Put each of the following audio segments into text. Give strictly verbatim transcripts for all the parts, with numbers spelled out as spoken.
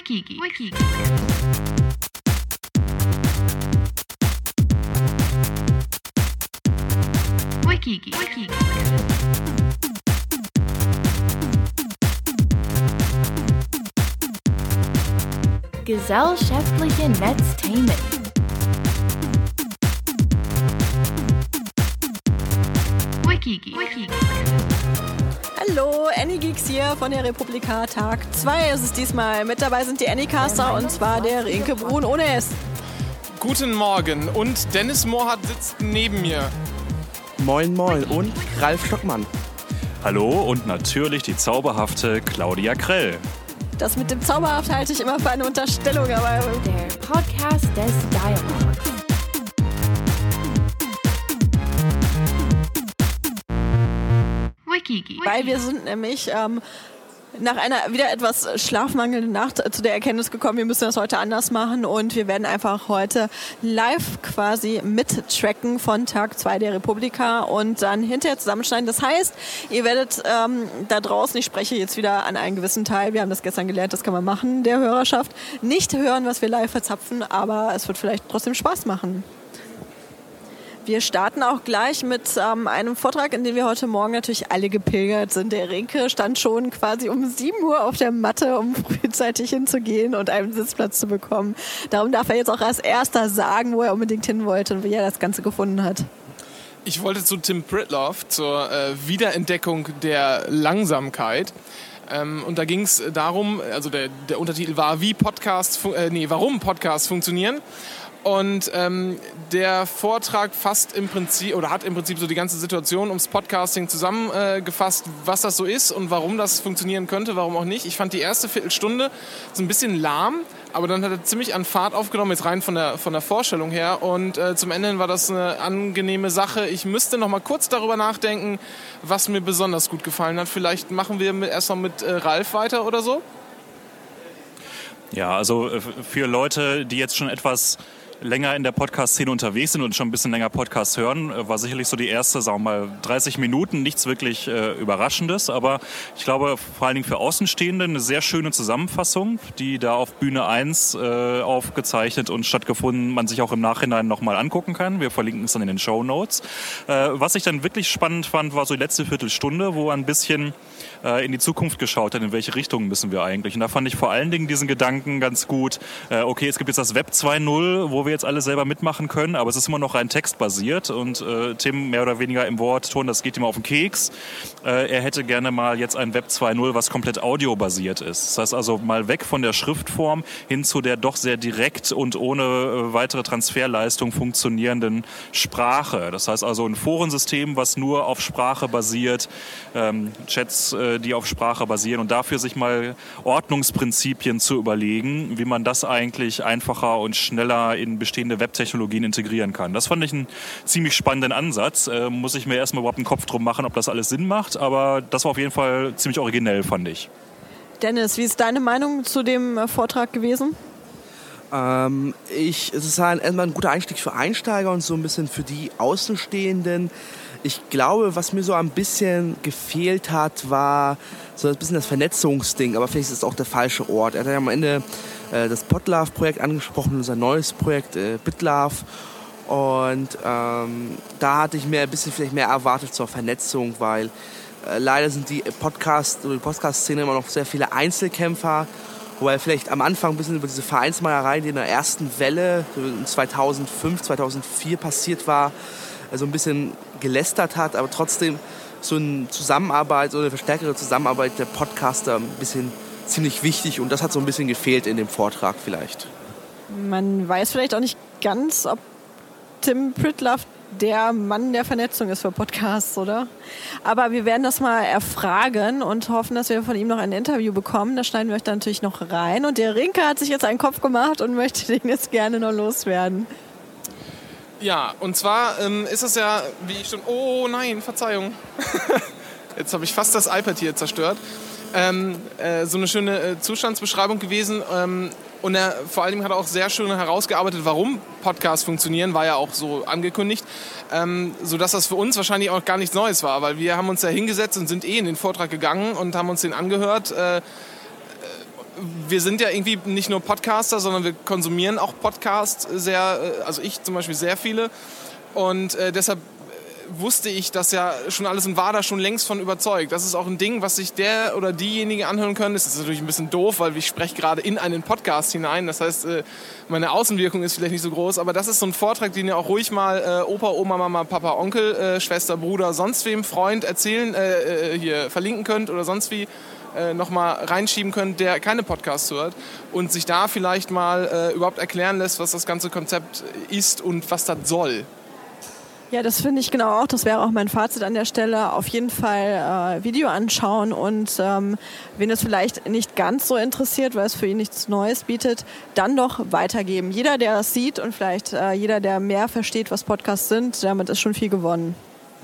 Wikigeeks. Wikigeeks. Wikigeeks. Wikigeeks. Gesellschaftliche Netzthemen. Wikigeeks. Wikigeeks. Hallo, Anygeeks hier von der Republika. Tag zwei ist es diesmal. Mit dabei sind die Anycaster und zwar der Rinke Brun ohne S. Guten Morgen und Dennis Mohrhardt sitzt neben mir. Moin moin und Ralf Stockmann. Hallo und natürlich die zauberhafte Claudia Krell. Das mit dem Zauberhaft halte ich immer für eine Unterstellung, aber... Der Podcast des Dialogs. Wikigeeks. Weil wir sind nämlich ähm, nach einer wieder etwas schlafmangelnden Nacht zu der Erkenntnis gekommen, wir müssen das heute anders machen und wir werden einfach heute live quasi mittracken von Tag zwei der Republika und dann hinterher zusammenschneiden. Das heißt, ihr werdet ähm, da draußen, ich spreche jetzt wieder an einen gewissen Teil, wir haben das gestern gelernt, das kann man machen, der Hörerschaft, nicht hören, was wir live verzapfen, aber es wird vielleicht trotzdem Spaß machen. Wir starten auch gleich mit ähm, einem Vortrag, in dem wir heute Morgen natürlich alle gepilgert sind. Der Rinke stand schon quasi um sieben Uhr auf der Matte, um frühzeitig hinzugehen und einen Sitzplatz zu bekommen. Darum darf er jetzt auch als erster sagen, wo er unbedingt hin wollte und wie er das Ganze gefunden hat. Ich wollte zu Tim Pritloff, zur äh, Wiederentdeckung der Langsamkeit. Ähm, und da ging es darum, also der, der Untertitel war, wie Podcasts, fun- äh, nee, warum Podcasts funktionieren. Und ähm, der Vortrag fasst im Prinzip oder hat im Prinzip so die ganze Situation ums Podcasting zusammengefasst, äh, was das so ist und warum das funktionieren könnte, warum auch nicht. Ich fand die erste Viertelstunde so ein bisschen lahm, aber dann hat er ziemlich an Fahrt aufgenommen, jetzt rein von der, von der Vorstellung her. Und äh, zum Ende war das eine angenehme Sache. Ich müsste noch mal kurz darüber nachdenken, was mir besonders gut gefallen hat. Vielleicht machen wir mit, erst noch mit äh, Ralf weiter oder so. Ja, also für Leute, die jetzt schon etwas länger in der Podcast-Szene unterwegs sind und schon ein bisschen länger Podcast hören, war sicherlich so die erste, sagen wir mal, dreißig Minuten, nichts wirklich äh, Überraschendes, aber ich glaube vor allen Dingen für Außenstehende eine sehr schöne Zusammenfassung, die da auf Bühne eins äh, aufgezeichnet und stattgefunden, man sich auch im Nachhinein nochmal angucken kann. Wir verlinken es dann in den Shownotes. Äh, was ich dann wirklich spannend fand, war so die letzte Viertelstunde, wo ein bisschen äh, in die Zukunft geschaut hat, in welche Richtung müssen wir eigentlich. Und da fand ich vor allen Dingen diesen Gedanken ganz gut, äh, okay, es gibt jetzt das Web zwei Punkt null, wo wir jetzt alle selber mitmachen können, aber es ist immer noch rein textbasiert und äh, Tim mehr oder weniger im Wortton, das geht ihm auf den Keks. Äh, er hätte gerne mal jetzt ein Web zwei Punkt null, was komplett audiobasiert ist. Das heißt also mal weg von der Schriftform hin zu der doch sehr direkt und ohne äh, weitere Transferleistung funktionierenden Sprache. Das heißt also ein Forensystem, was nur auf Sprache basiert, ähm, Chats, äh, die auf Sprache basieren und dafür sich mal Ordnungsprinzipien zu überlegen, wie man das eigentlich einfacher und schneller in bestehende Webtechnologien integrieren kann. Das fand ich einen ziemlich spannenden Ansatz. Äh, muss ich mir erstmal überhaupt einen Kopf drum machen, ob das alles Sinn macht, aber das war auf jeden Fall ziemlich originell, fand ich. Dennis, wie ist deine Meinung zu dem Vortrag gewesen? Ähm, ich, es ist halt erstmal ein guter Einstieg für Einsteiger und so ein bisschen für die Außenstehenden. Ich glaube, was mir so ein bisschen gefehlt hat, war so ein bisschen das Vernetzungsding, aber vielleicht ist es auch der falsche Ort. Er hat ja am Ende äh, das Podlove-Projekt angesprochen, unser neues Projekt äh, BitLove. Und ähm, da hatte ich mir ein bisschen vielleicht mehr erwartet zur Vernetzung, weil äh, leider sind die Podcast oder die Podcast-Szene immer noch sehr viele Einzelkämpfer, wobei vielleicht am Anfang ein bisschen über diese Vereinsmeierei, die in der ersten Welle zweitausendfünf, zweitausendvier passiert war, so ein bisschen gelästert hat, aber trotzdem so eine Zusammenarbeit, so eine verstärkere Zusammenarbeit der Podcaster ein bisschen ziemlich wichtig und das hat so ein bisschen gefehlt in dem Vortrag vielleicht. Man weiß vielleicht auch nicht ganz, ob Tim Pritloff der Mann der Vernetzung ist für Podcasts, oder? Aber wir werden das mal erfragen und hoffen, dass wir von ihm noch ein Interview bekommen. Da schneiden wir euch dann natürlich noch rein. Und der Rinke hat sich jetzt einen Kopf gemacht und möchte den jetzt gerne noch loswerden. Ja, und zwar ähm, ist es ja, wie ich schon... Oh nein, Verzeihung. Jetzt habe ich fast das iPad hier zerstört. Ähm, äh, so eine schöne äh, Zustandsbeschreibung gewesen. Ähm, und er vor allem hat er auch sehr schön herausgearbeitet, warum Podcasts funktionieren, war ja auch so angekündigt. Ähm, sodass das für uns wahrscheinlich auch gar nichts Neues war, weil wir haben uns da hingesetzt und sind eh in den Vortrag gegangen und haben uns den angehört. Äh, wir sind ja irgendwie nicht nur Podcaster, sondern wir konsumieren auch Podcasts sehr, also ich zum Beispiel sehr viele. Und äh, deshalb wusste ich das ja schon alles und war da schon längst von überzeugt. Das ist auch ein Ding, was sich der oder diejenige anhören können. Das ist natürlich ein bisschen doof, weil ich spreche gerade in einen Podcast hinein. Das heißt, äh, meine Außenwirkung ist vielleicht nicht so groß, aber das ist so ein Vortrag, den ihr auch ruhig mal äh, Opa, Oma, Mama, Papa, Onkel, äh, Schwester, Bruder, sonst wem, Freund erzählen, äh, hier verlinken könnt oder sonst wie äh, nochmal reinschieben könnt, der keine Podcasts hört und sich da vielleicht mal äh, überhaupt erklären lässt, was das ganze Konzept ist und was das soll. Ja, das finde ich genau auch. Das wäre auch mein Fazit an der Stelle. Auf jeden Fall äh, Video anschauen und ähm, wen es vielleicht nicht ganz so interessiert, weil es für ihn nichts Neues bietet, dann doch weitergeben. Jeder, der das sieht und vielleicht äh, jeder, der mehr versteht, was Podcasts sind, damit ist schon viel gewonnen.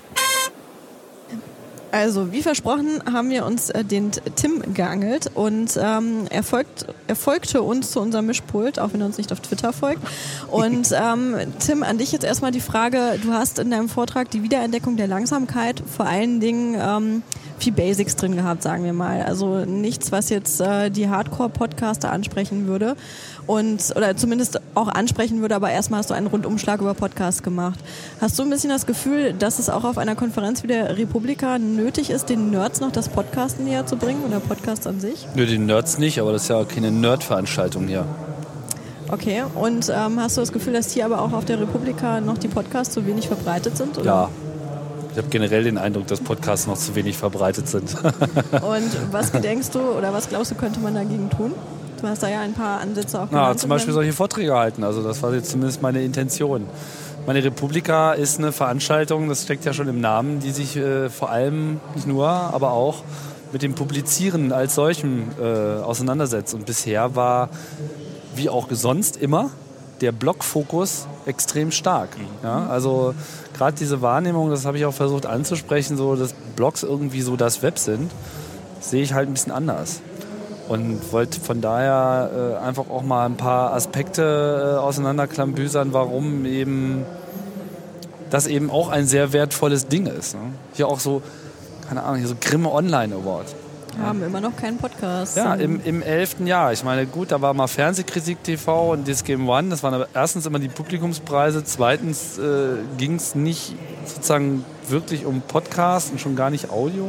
Also, wie versprochen, haben wir uns äh, den Tim geangelt und ähm, er, folgt, er folgte uns zu unserem Mischpult, auch wenn er uns nicht auf Twitter folgt. Und ähm, Tim, an dich jetzt erstmal die Frage, du hast in deinem Vortrag die Wiederentdeckung der Langsamkeit vor allen Dingen ähm, viel Basics drin gehabt, sagen wir mal. Also nichts, was jetzt äh, die Hardcore-Podcaster ansprechen würde. Und, oder zumindest auch ansprechen würde, aber erstmal hast du einen Rundumschlag über Podcasts gemacht. Hast du ein bisschen das Gefühl, dass es auch auf einer Konferenz wie der Republika nötig ist, den Nerds noch das Podcasten näher zu bringen oder Podcasts an sich? Nö, den Nerds nicht, aber das ist ja keine Nerd-Veranstaltung hier. Okay, und ähm, hast du das Gefühl, dass hier aber auch auf der Republika noch die Podcasts zu wenig verbreitet sind? Oder? Ja. Ich habe generell den Eindruck, dass Podcasts noch zu wenig verbreitet sind. Und was gedenkst du oder was glaubst du, könnte man dagegen tun? Du hast da ja ein paar Ansätze auch genannt. Ja, zum Beispiel solche Vorträge halten. Also das war jetzt zumindest meine Intention. Meine Republika ist eine Veranstaltung, das steckt ja schon im Namen, die sich äh, vor allem, nicht nur, aber auch mit dem Publizieren als solchem äh, auseinandersetzt. Und bisher war, wie auch sonst immer, der Blogfokus extrem stark. Ja, also gerade diese Wahrnehmung, das habe ich auch versucht anzusprechen, so dass Blogs irgendwie so das Web sind, sehe ich halt ein bisschen anders. Und wollte von daher äh, einfach auch mal ein paar Aspekte äh, auseinanderklambüsern, warum eben das eben auch ein sehr wertvolles Ding ist. Ne? Hier auch so, keine Ahnung, hier so Grimme Online Award. Wir haben immer noch keinen Podcast. Ja, im, im elften Jahr. Ich meine, gut, da war mal Fernsehkritik T V und This Game One. Das waren aber erstens immer die Publikumspreise. Zweitens äh, ging es nicht sozusagen wirklich um Podcast und schon gar nicht Audio.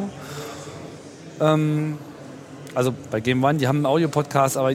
Ähm, also bei Game One, die haben einen Audio-Podcast, aber ich,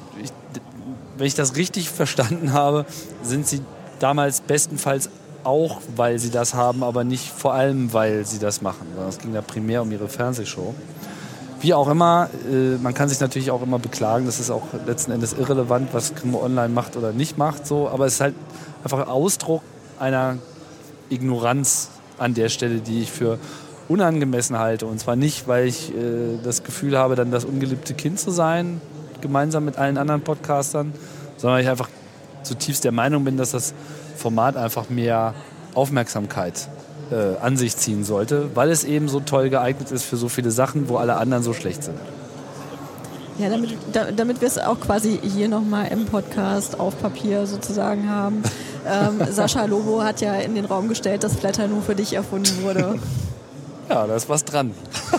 wenn ich das richtig verstanden habe, sind sie damals bestenfalls auch, weil sie das haben, aber nicht vor allem, weil sie das machen. Es ging da primär um ihre Fernsehshow. Wie auch immer, äh, man kann sich natürlich auch immer beklagen, das ist auch letzten Endes irrelevant, was Grimme Online macht oder nicht macht, so, aber es ist halt einfach Ausdruck einer Ignoranz an der Stelle, die ich für unangemessen halte. Und zwar nicht, weil ich äh, das Gefühl habe, dann das ungeliebte Kind zu sein, gemeinsam mit allen anderen Podcastern, sondern weil ich einfach zutiefst der Meinung bin, dass das Format einfach mehr Aufmerksamkeit Äh, an sich ziehen sollte, weil es eben so toll geeignet ist für so viele Sachen, wo alle anderen so schlecht sind. Ja, damit, da, damit wir es auch quasi hier nochmal im Podcast auf Papier sozusagen haben. Ähm, Sascha Lobo hat ja in den Raum gestellt, dass Flatter nur für dich erfunden wurde. Ja, da ist was dran.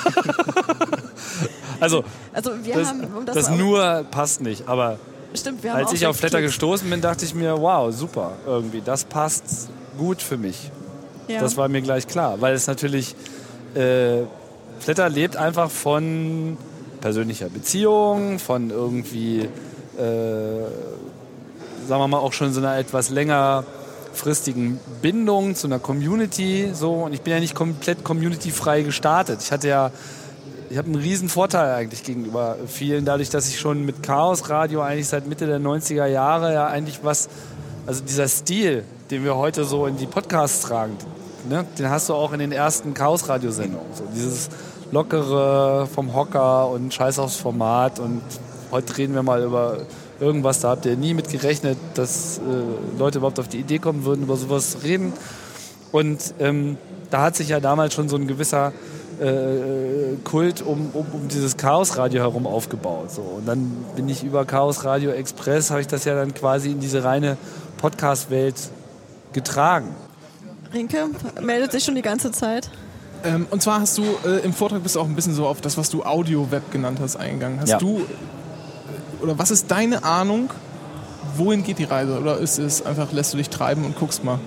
also, also wir das, haben, um das, das nur passt nicht, aber stimmt, wir haben als auch ich auf Flatter Klicks. gestoßen bin, dachte ich mir, wow, super, irgendwie, das passt gut für mich. Ja. Das war mir gleich klar, weil es natürlich, äh, Flatter lebt einfach von persönlicher Beziehung, von irgendwie, äh, sagen wir mal, auch schon so einer etwas längerfristigen Bindung zu einer Community. So. Und ich bin ja nicht komplett community-frei gestartet. Ich hatte ja, ich habe einen riesen Vorteil eigentlich gegenüber vielen, dadurch, dass ich schon mit Chaos Radio eigentlich seit Mitte der neunziger Jahre ja eigentlich was, also dieser Stil, den wir heute so in die Podcasts tragen, ne, den hast du auch in den ersten Chaos-Radio-Sendungen. So dieses lockere vom Hocker und Scheiß aufs Format und heute reden wir mal über irgendwas, da habt ihr nie mit gerechnet, dass äh, Leute überhaupt auf die Idee kommen würden, über sowas zu reden. Und ähm, da hat sich ja damals schon so ein gewisser äh, Kult um, um, um dieses Chaos-Radio herum aufgebaut. So. Und dann bin ich über Chaos Radio Express, habe ich das ja dann quasi in diese reine Podcast-Welt getragen. Rinke meldet sich schon die ganze Zeit. Ähm, und zwar hast du äh, im Vortrag bist du auch ein bisschen so auf das, was du Audio-Web genannt hast, eingegangen. Hast Ja. du oder was ist deine Ahnung, wohin geht die Reise? Oder ist es einfach, lässt du dich treiben und guckst mal?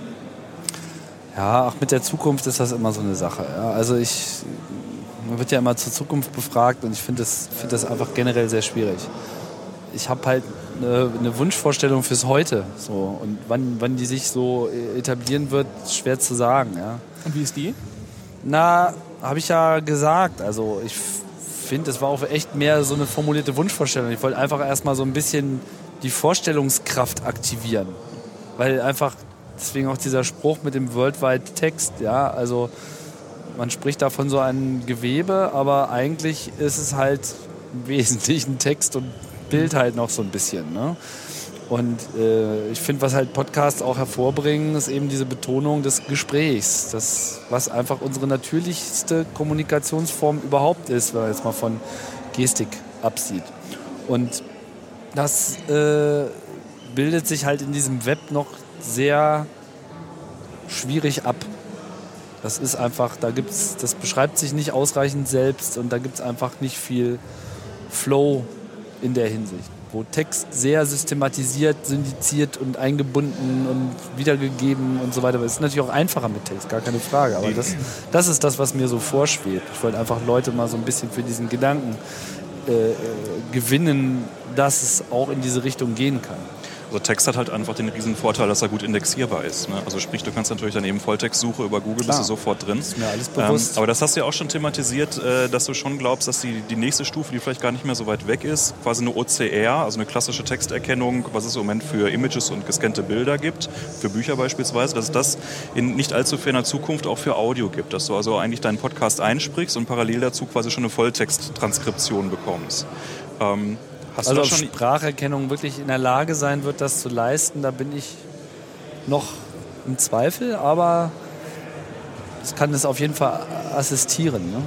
Ja, auch mit der Zukunft ist das immer so eine Sache. Ja. Also ich, man wird ja immer zur Zukunft befragt und ich finde das, find das einfach generell sehr schwierig. Ich habe halt eine, eine Wunschvorstellung fürs Heute. So. Und wann, wann die sich so etablieren wird, ist schwer zu sagen. Ja. Und wie ist die? Na, habe ich ja gesagt. Also ich finde, es war auch echt mehr so eine formulierte Wunschvorstellung. Ich wollte einfach erstmal so ein bisschen die Vorstellungskraft aktivieren. Weil einfach, deswegen auch dieser Spruch mit dem Worldwide Text, ja, also man spricht da von so einem Gewebe, aber eigentlich ist es halt im Wesentlichen Text und Bild halt noch so ein bisschen, ne? Und äh, ich finde, was halt Podcasts auch hervorbringen, ist eben diese Betonung des Gesprächs, das, was einfach unsere natürlichste Kommunikationsform überhaupt ist, wenn man jetzt mal von Gestik absieht. Und das äh, bildet sich halt in diesem Web noch sehr schwierig ab. Das ist einfach, da gibt's, das beschreibt sich nicht ausreichend selbst und da gibt es einfach nicht viel Flow in der Hinsicht, wo Text sehr systematisiert, syndiziert und eingebunden und wiedergegeben und so weiter. Das ist natürlich auch einfacher mit Text, gar keine Frage. Aber das, das ist das, was mir so vorschwebt. Ich wollte einfach Leute mal so ein bisschen für diesen Gedanken äh, gewinnen, dass es auch in diese Richtung gehen kann. Also Text hat halt einfach den riesen Vorteil, dass er gut indexierbar ist. Ne? Also sprich, du kannst natürlich dann eben Volltextsuche über Google, Klar. bist du sofort drin. Ist mir alles bewusst. Ähm, aber das hast du ja auch schon thematisiert, äh, dass du schon glaubst, dass die, die nächste Stufe, die vielleicht gar nicht mehr so weit weg ist, quasi eine O C R, also eine klassische Texterkennung, was es im Moment für Images und gescannte Bilder gibt, für Bücher beispielsweise, dass es das in nicht allzu ferner Zukunft auch für Audio gibt, dass du also eigentlich deinen Podcast einsprichst und parallel dazu quasi schon eine Volltexttranskription bekommst. Ähm, Hast also du ob schon Spracherkennung wirklich in der Lage sein wird, das zu leisten, da bin ich noch im Zweifel, aber es kann es auf jeden Fall assistieren. Ne?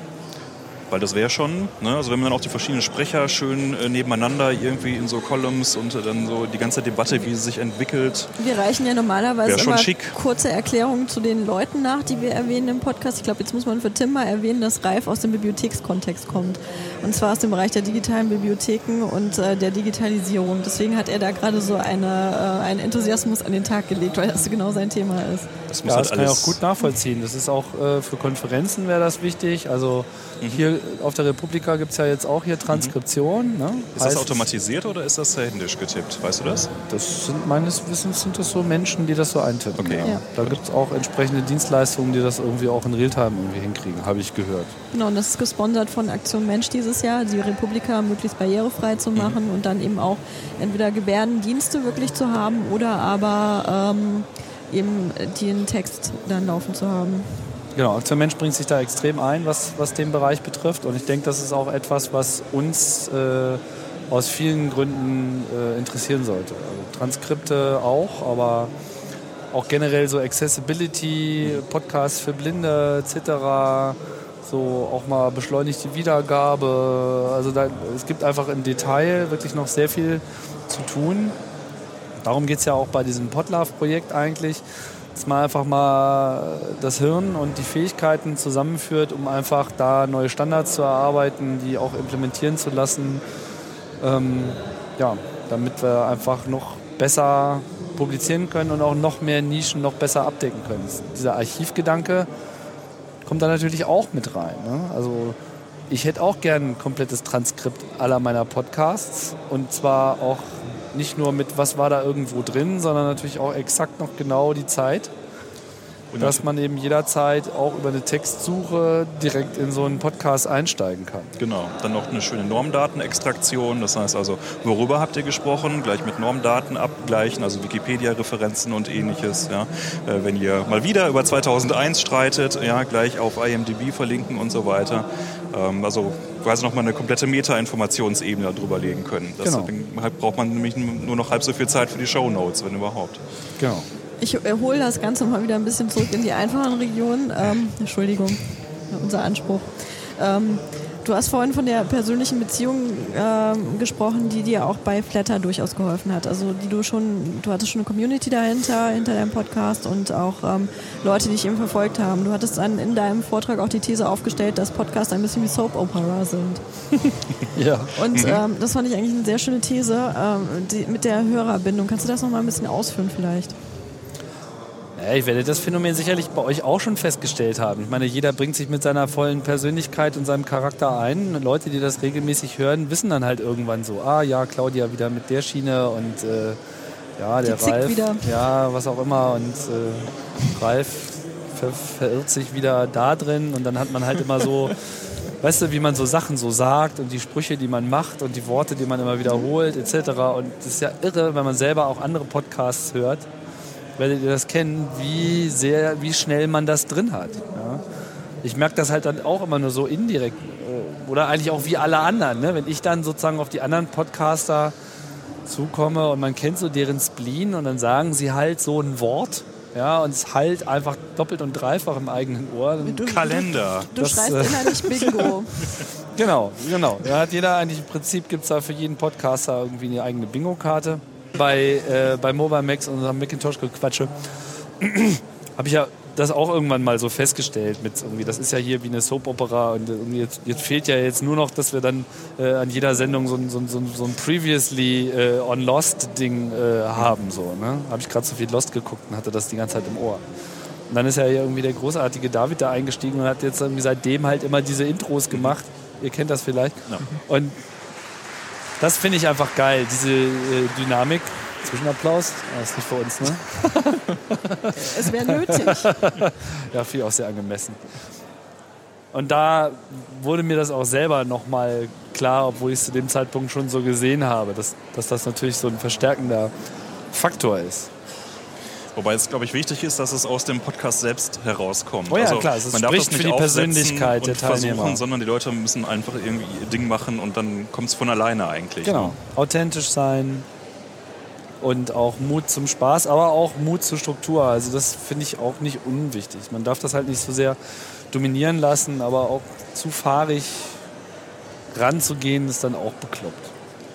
Weil das wäre schon, ne? Also wenn man dann auch die verschiedenen Sprecher schön äh, nebeneinander irgendwie in so Columns und äh, dann so die ganze Debatte, wie sie sich entwickelt. Wir reichen ja normalerweise Wär schon immer schick. kurze Erklärungen zu den Leuten nach, die wir erwähnen im Podcast. Ich glaube, jetzt muss man für Tim mal erwähnen, dass Ralf aus dem Bibliothekskontext kommt. Und zwar aus dem Bereich der digitalen Bibliotheken und äh, der Digitalisierung. Deswegen hat er da gerade so eine, äh, einen Enthusiasmus an den Tag gelegt, weil das genau sein Thema ist. Das muss Ja, halt das kann ich alles auch gut nachvollziehen. Das ist auch äh, für Konferenzen wäre das wichtig. Also mhm. hier auf der Republika gibt es ja jetzt auch hier Transkription. Ne? Ist heißt, das automatisiert oder ist das händisch getippt? Weißt du das? Das sind meines Wissens sind das so Menschen, die das so eintippen. Okay. Ja. Ja. Da gibt es auch entsprechende Dienstleistungen, die das irgendwie auch in Realtime irgendwie hinkriegen, habe ich gehört. Genau, und das ist gesponsert von Aktion Mensch dieses Jahr, die Republika möglichst barrierefrei zu machen mhm. und dann eben auch entweder Gebärdendienste wirklich zu haben oder aber ähm, eben den Text dann laufen zu haben. Genau, Aktion Mensch bringt sich da extrem ein, was, was den Bereich betrifft. Und ich denke, das ist auch etwas, was uns äh, aus vielen Gründen äh, interessieren sollte. Also Transkripte auch, aber auch generell so Accessibility, Podcasts für Blinde et cetera. So auch mal beschleunigte Wiedergabe. Also da, es gibt einfach im Detail wirklich noch sehr viel zu tun. Darum geht es ja auch bei diesem Podlove-Projekt eigentlich, dass man einfach mal das Hirn und die Fähigkeiten zusammenführt, um einfach da neue Standards zu erarbeiten, die auch implementieren zu lassen, ähm, ja, damit wir einfach noch besser publizieren können und auch noch mehr Nischen noch besser abdecken können. Dieser Archivgedanke kommt da natürlich auch mit rein. Ne? Also ich hätte auch gern ein komplettes Transkript aller meiner Podcasts und zwar auch nicht nur mit, was war da irgendwo drin, sondern natürlich auch exakt noch genau die Zeit. Und dass man eben jederzeit auch über eine Textsuche direkt in so einen Podcast einsteigen kann. Genau, dann noch eine schöne Normdatenextraktion. Das heißt also, worüber habt ihr gesprochen? Gleich mit Normdaten abgleichen, also Wikipedia-Referenzen und ähnliches. Ja. Äh, wenn ihr mal wieder über zweitausendeins streitet, ja, gleich auf I M D B verlinken und so weiter. Ähm, also quasi nochmal eine komplette Meta-Informationsebene darüber legen können. Das Genau. braucht man nämlich nur noch halb so viel Zeit für die Shownotes, wenn überhaupt. Genau. Ich hole das Ganze mal wieder ein bisschen zurück in die einfachen Regionen. Ähm, Entschuldigung, unser Anspruch. Ähm, Du hast vorhin von der persönlichen Beziehung ähm, gesprochen, die dir auch bei Flatter durchaus geholfen hat. Also die du schon, du hattest schon eine Community dahinter, hinter deinem Podcast und auch ähm, Leute, die dich eben verfolgt haben. Du hattest dann in deinem Vortrag auch die These aufgestellt, dass Podcasts ein bisschen wie Soap Opera sind. Ja. Und ähm, das fand ich eigentlich eine sehr schöne These ähm, die, mit der Hörerbindung. Kannst du das nochmal ein bisschen ausführen vielleicht? Ja, ich werde das Phänomen sicherlich bei euch auch schon festgestellt haben. Ich meine, jeder bringt sich mit seiner vollen Persönlichkeit und seinem Charakter ein. Und Leute, die das regelmäßig hören, wissen dann halt irgendwann so, ah ja, Claudia wieder mit der Schiene und äh, ja, der Die Ralf, wieder. ja, was auch immer. Und äh, Ralf ver verirrt sich wieder da drin und dann hat man halt immer so, weißt du, wie man so Sachen so sagt und die Sprüche, die man macht und die Worte, die man immer wiederholt et cetera. Und das ist ja irre, wenn man selber auch andere Podcasts hört. Werdet ihr das kennen, wie sehr, wie schnell man das drin hat. Ja? Ich merke das halt dann auch immer nur so indirekt. Oder eigentlich auch wie alle anderen. Ne? Wenn ich dann sozusagen auf die anderen Podcaster zukomme und man kennt so deren Spleen und dann sagen sie halt so ein Wort. Ja, und es halt einfach doppelt und dreifach im eigenen Ohr. Du, Kalender. Du, du Das, schreist äh, innerlich Bingo. Genau, genau. Da hat jeder eigentlich im Prinzip, gibt es da für jeden Podcaster irgendwie eine eigene Bingo-Karte. Bei, äh, bei Mobile Max und unserem Macintosh-Gequatsche habe ich ja das auch irgendwann mal so festgestellt. Mit irgendwie, das ist ja hier wie eine Soap-Opera und irgendwie jetzt, jetzt fehlt ja jetzt nur noch, dass wir dann äh, an jeder Sendung so ein, so ein, so ein, so ein Previously äh, on Lost-Ding äh, haben. So, ne? Habe ich gerade so viel Lost geguckt und hatte das die ganze Zeit im Ohr. Und dann ist ja hier irgendwie der großartige David da eingestiegen und hat jetzt irgendwie seitdem halt immer diese Intros gemacht. Ihr kennt das vielleicht. Ja. Und das finde ich einfach geil, diese äh, Dynamik. Zwischenapplaus, das ist nicht für uns, ne? Es wäre nötig. Ja, finde ich auch sehr angemessen. Und da wurde mir das auch selber nochmal klar, obwohl ich es zu dem Zeitpunkt schon so gesehen habe, dass, dass das natürlich so ein verstärkender Faktor ist. Wobei es, glaube ich, wichtig ist, dass es aus dem Podcast selbst herauskommt. Oh ja, also, klar, es man darf spricht das nicht für die aufsetzen Persönlichkeit und der Teilnehmer. versuchen, sondern die Leute müssen einfach irgendwie ihr Ding machen und dann kommt es von alleine eigentlich. Genau, Ne? authentisch sein und auch Mut zum Spaß, aber auch Mut zur Struktur. Also das finde ich auch nicht unwichtig. Man darf das halt nicht so sehr dominieren lassen, aber auch zu fahrig ranzugehen, ist dann auch bekloppt.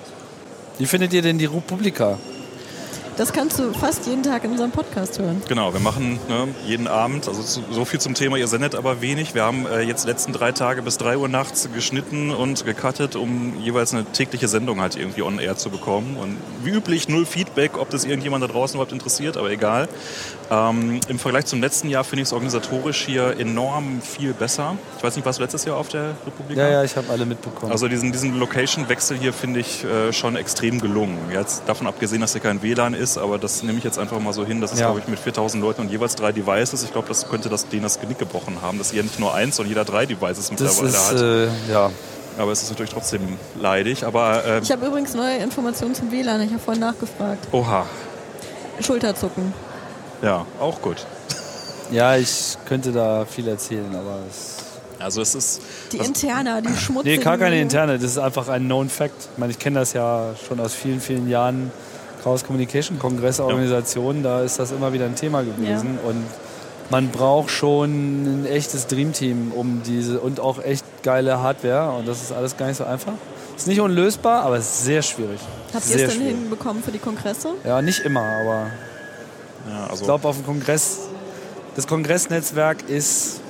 Wie findet ihr denn die Republika? Das kannst du fast jeden Tag in unserem Podcast hören. Genau, wir machen ne, jeden Abend, also zu, so viel zum Thema, ihr sendet aber wenig. Wir haben äh, jetzt die letzten drei Tage bis drei Uhr nachts geschnitten und gecuttet, um jeweils eine tägliche Sendung halt irgendwie on air zu bekommen. Und wie üblich null Feedback, ob das irgendjemand da draußen überhaupt interessiert, aber egal. Ähm, Im Vergleich zum letzten Jahr finde ich es organisatorisch hier enorm viel besser. Ich weiß nicht, warst du letztes Jahr auf der Republika? Ja, ja, ich habe alle mitbekommen. Also diesen, diesen Location-Wechsel hier finde ich äh, schon extrem gelungen. Jetzt davon abgesehen, dass hier kein W L A N ist, aber das nehme ich jetzt einfach mal so hin. Das ist, Ja. glaube ich, mit viertausend Leuten und jeweils drei Devices. Ich glaube, das könnte das, denen das Genick gebrochen haben, dass ihr nicht nur eins, sondern jeder drei Devices das mittlerweile ist, hat. äh, ja. Aber es ist natürlich trotzdem leidig. Aber äh, Ich habe übrigens neue Informationen zum W L A N. Ich habe vorhin nachgefragt. oha, Schulterzucken. ja, auch gut. ja, ich könnte da viel erzählen, aber es... Also es ist... Die was- Interna, die schmutzigen... Nee, gar keine Interne, das ist einfach ein Known Fact. Ich meine, ich kenne das ja schon aus vielen, vielen Jahren. Chaos Communication Kongressorganisationen, da ist das immer wieder ein Thema gewesen. Ja. Und man braucht schon ein echtes Dreamteam um diese und auch echt geile Hardware. Und das ist alles gar nicht so einfach. Ist nicht unlösbar, aber es ist sehr schwierig. Habt ihr sehr es denn schwierig. hinbekommen für die Kongresse? Ja, nicht immer, aber Ja, also ich glaube, auf dem Kongress, das Kongressnetzwerk ist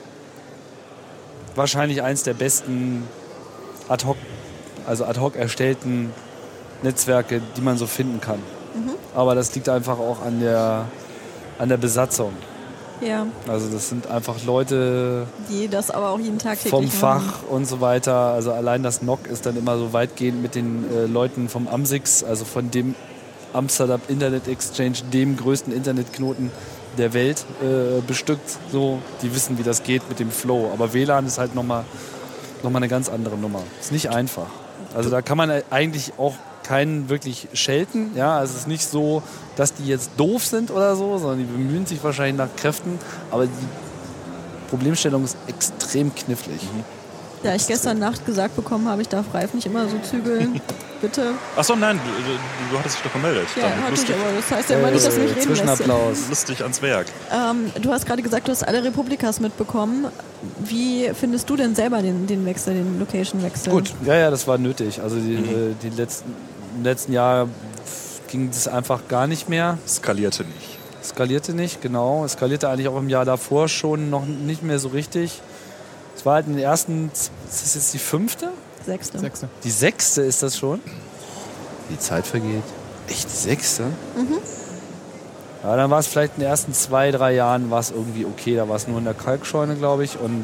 wahrscheinlich eins der besten ad hoc, also ad hoc erstellten Netzwerke, die man so finden kann. Mhm. Aber das liegt einfach auch an der, an der Besatzung. Ja, Also das sind einfach Leute die das aber auch jeden Tag täglich vom machen. Fach und so weiter. Also allein das N O C ist dann immer so weitgehend mit den äh, Leuten vom AMSIX, also von dem Amsterdam Internet Exchange, dem größten Internetknoten der Welt, äh, bestückt. So, die wissen, wie das geht mit dem Flow. Aber W L A N ist halt nochmal noch mal eine ganz andere Nummer. Ist nicht einfach. Also da kann man eigentlich auch keinen wirklich schelten. Ja, also es ist nicht so, dass die jetzt doof sind oder so, sondern die bemühen sich wahrscheinlich nach Kräften. Aber die Problemstellung ist extrem knifflig. Da ich gestern Nacht gesagt bekommen habe, ich darf Ralf nicht immer so zügeln. Bitte. Achso, nein, du, du hattest dich doch gemeldet. Ja, Dann hatte ich, lustig, aber das heißt ja immer nicht, dass du mich reden lässt. Zwischenapplaus. lustig ans Werk. Ähm, du hast gerade gesagt, du hast alle Republikas mitbekommen. Wie findest du denn selber den, den Wechsel, den Location-Wechsel? Gut, ja, ja, das war nötig. Also die, Mhm. äh, die letzten, im letzten Jahr ging es einfach gar nicht mehr. Skalierte nicht. Skalierte nicht, genau. Es skalierte eigentlich auch im Jahr davor schon noch nicht mehr so richtig. Es war halt in den ersten, ist das jetzt die fünfte? Sechste. Sechste. Die sechste ist das schon? Die Zeit vergeht. Echt, die sechste? Mhm. Ja, dann war es vielleicht in den ersten zwei, drei Jahren war es irgendwie okay. Da war es nur in der Kalkscheune, glaube ich. Und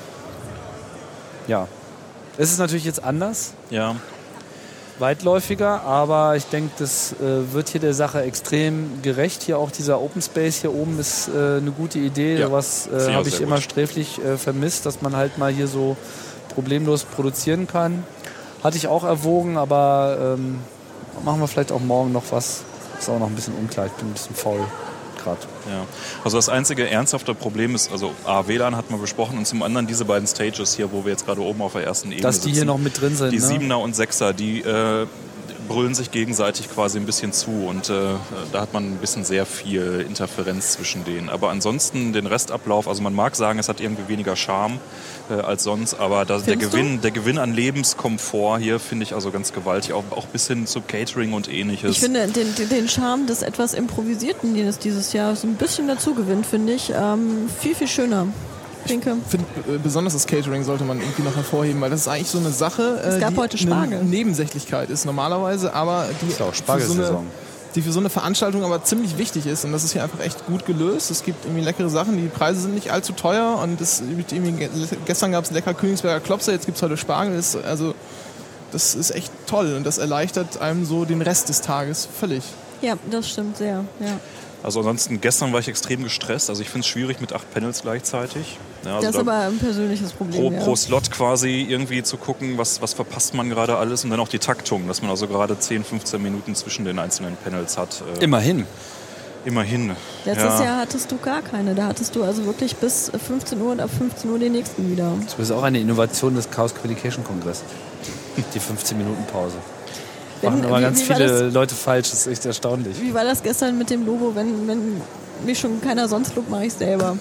ja, es ist natürlich jetzt anders, Ja. weitläufiger, aber ich denke, das äh, wird hier der Sache extrem gerecht. Hier auch dieser Open Space hier oben ist äh, eine gute Idee. Ja, Was finde äh, ich auch habe ich sehr immer gut. sträflich äh, vermisst, dass man halt mal hier so problemlos produzieren kann. Hatte ich auch erwogen, aber ähm, machen wir vielleicht auch morgen noch was. Ist auch noch ein bisschen unklar. Ich bin ein bisschen faul gerade. Ja. Also das einzige ernsthafte Problem ist, also A, W L A N hat man besprochen und zum anderen diese beiden Stages hier, wo wir jetzt gerade oben auf der ersten Ebene Dass die sitzen. hier noch mit drin sind. Die ne? Siebener und Sechser, die äh, brüllen sich gegenseitig quasi ein bisschen zu und äh, da hat man ein bisschen sehr viel Interferenz zwischen denen. Aber ansonsten den Restablauf, also man mag sagen, es hat irgendwie weniger Charme äh, als sonst, aber das, der, Findest du? Gewinn, der Gewinn an Lebenskomfort hier finde ich also ganz gewaltig, auch, auch bis hin zu Catering und ähnliches. Ich finde den, den, den Charme des etwas Improvisierten, den es dieses Jahr so ein bisschen dazu gewinnt, finde ich, ähm, viel, viel schöner. Ich denke, Ich finde, äh, besonders das Catering sollte man irgendwie noch hervorheben, weil das ist eigentlich so eine Sache, Es äh, gab die heute Spargel. eine Nebensächlichkeit ist normalerweise, aber die, Ist ja auch für so eine, Spargelsaison. die für so eine Veranstaltung aber ziemlich wichtig ist. Und das ist hier einfach echt gut gelöst. Es gibt irgendwie leckere Sachen, die Preise sind nicht allzu teuer. Und es gibt irgendwie, gestern gab es lecker Königsberger Klopse, jetzt gibt es heute Spargel. Das, also, das ist echt toll und das erleichtert einem so den Rest des Tages völlig. ja, das stimmt sehr. Ja. Also ansonsten, gestern war ich extrem gestresst. Also ich finde es schwierig mit acht Panels gleichzeitig. Ja, also Das ist da- aber ein persönliches Problem. Pro, ja. pro Slot quasi irgendwie zu gucken, was, was verpasst man gerade alles und dann auch die Taktung, dass man also gerade zehn, fünfzehn Minuten zwischen den einzelnen Panels hat. Äh, Immerhin. immerhin. Letztes ja. Jahr hattest du gar keine. Da hattest du also wirklich bis fünfzehn Uhr und ab fünfzehn Uhr den nächsten wieder. Das ist auch eine Innovation des Chaos Communication Kongresses. Die fünfzehn Minuten Pause. Machen Wenn- aber wie- ganz wie war viele das- Leute falsch. Das ist echt erstaunlich. Wie war das gestern mit dem Logo? Wenn, wenn mich schon keiner sonst lobt, mache ich selber.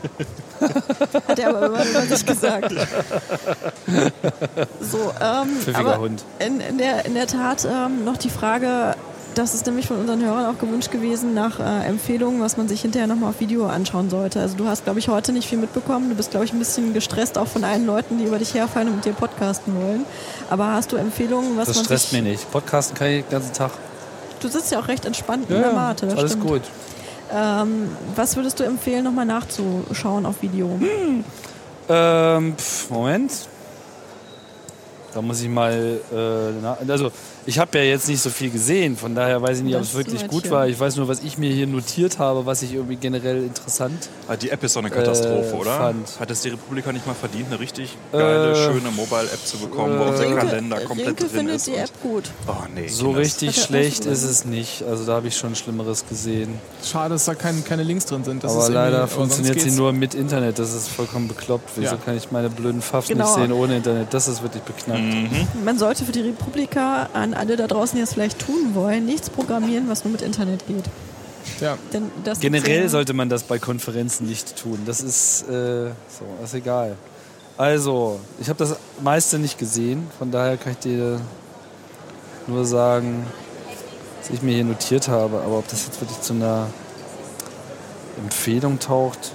Hat er aber immer über sich gesagt. So, ähm, Pfiffiger aber Hund. In, in, der, in der Tat ähm, noch die Frage, das ist nämlich von unseren Hörern auch gewünscht gewesen, nach äh, Empfehlungen, was man sich hinterher nochmal auf Video anschauen sollte. Also du hast, glaube ich, heute nicht viel mitbekommen. Du bist, glaube ich, ein bisschen gestresst auch von allen Leuten, die über dich herfallen und mit dir podcasten wollen. Aber hast du Empfehlungen, was Das man stresst sich... mich nicht. Podcasten kann ich den ganzen Tag. Du sitzt ja auch recht entspannt in der Mate. Das alles stimmt. gut. Ähm, was würdest du empfehlen, nochmal nachzuschauen auf Video? Ähm, pf, Moment. Da muss ich mal. Äh, na, also, ich habe ja jetzt nicht so viel gesehen, von daher weiß ich nicht, ob Das es wirklich weiß gut ich, war. ja. Ich weiß nur, was ich mir hier notiert habe, was ich irgendwie generell interessant. Ah, die App ist doch eine Katastrophe, Äh, oder? fand. Hat es die Republika nicht mal verdient, eine richtig geile, Äh, schöne Mobile-App zu bekommen, wo auch der Rinke, Kalender komplett Rinke drin findet ist? die und- App gut. Oh, nee, So Kinders. richtig Hat er schlecht auch ist es nicht. Also, da habe ich schon Schlimmeres gesehen. Schade, dass da kein, keine Links drin sind. Das aber ist irgendwie- leider aber sonst funktioniert sie geht's. nur mit Internet. Das ist vollkommen bekloppt. Wieso Ja. kann ich meine blöden Pfaff Genau. nicht sehen ohne Internet? Das ist wirklich beknackt. Mhm. Man sollte für die Republika an alle da draußen, die es vielleicht tun wollen, nichts programmieren, was nur mit Internet geht. Ja. Denn das Generell gibt's ja- sollte man das bei Konferenzen nicht tun. Das ist, äh, so, ist egal. Also, ich habe das meiste nicht gesehen. Von daher kann ich dir nur sagen, was ich mir hier notiert habe. Aber ob das jetzt wirklich zu einer Empfehlung taucht.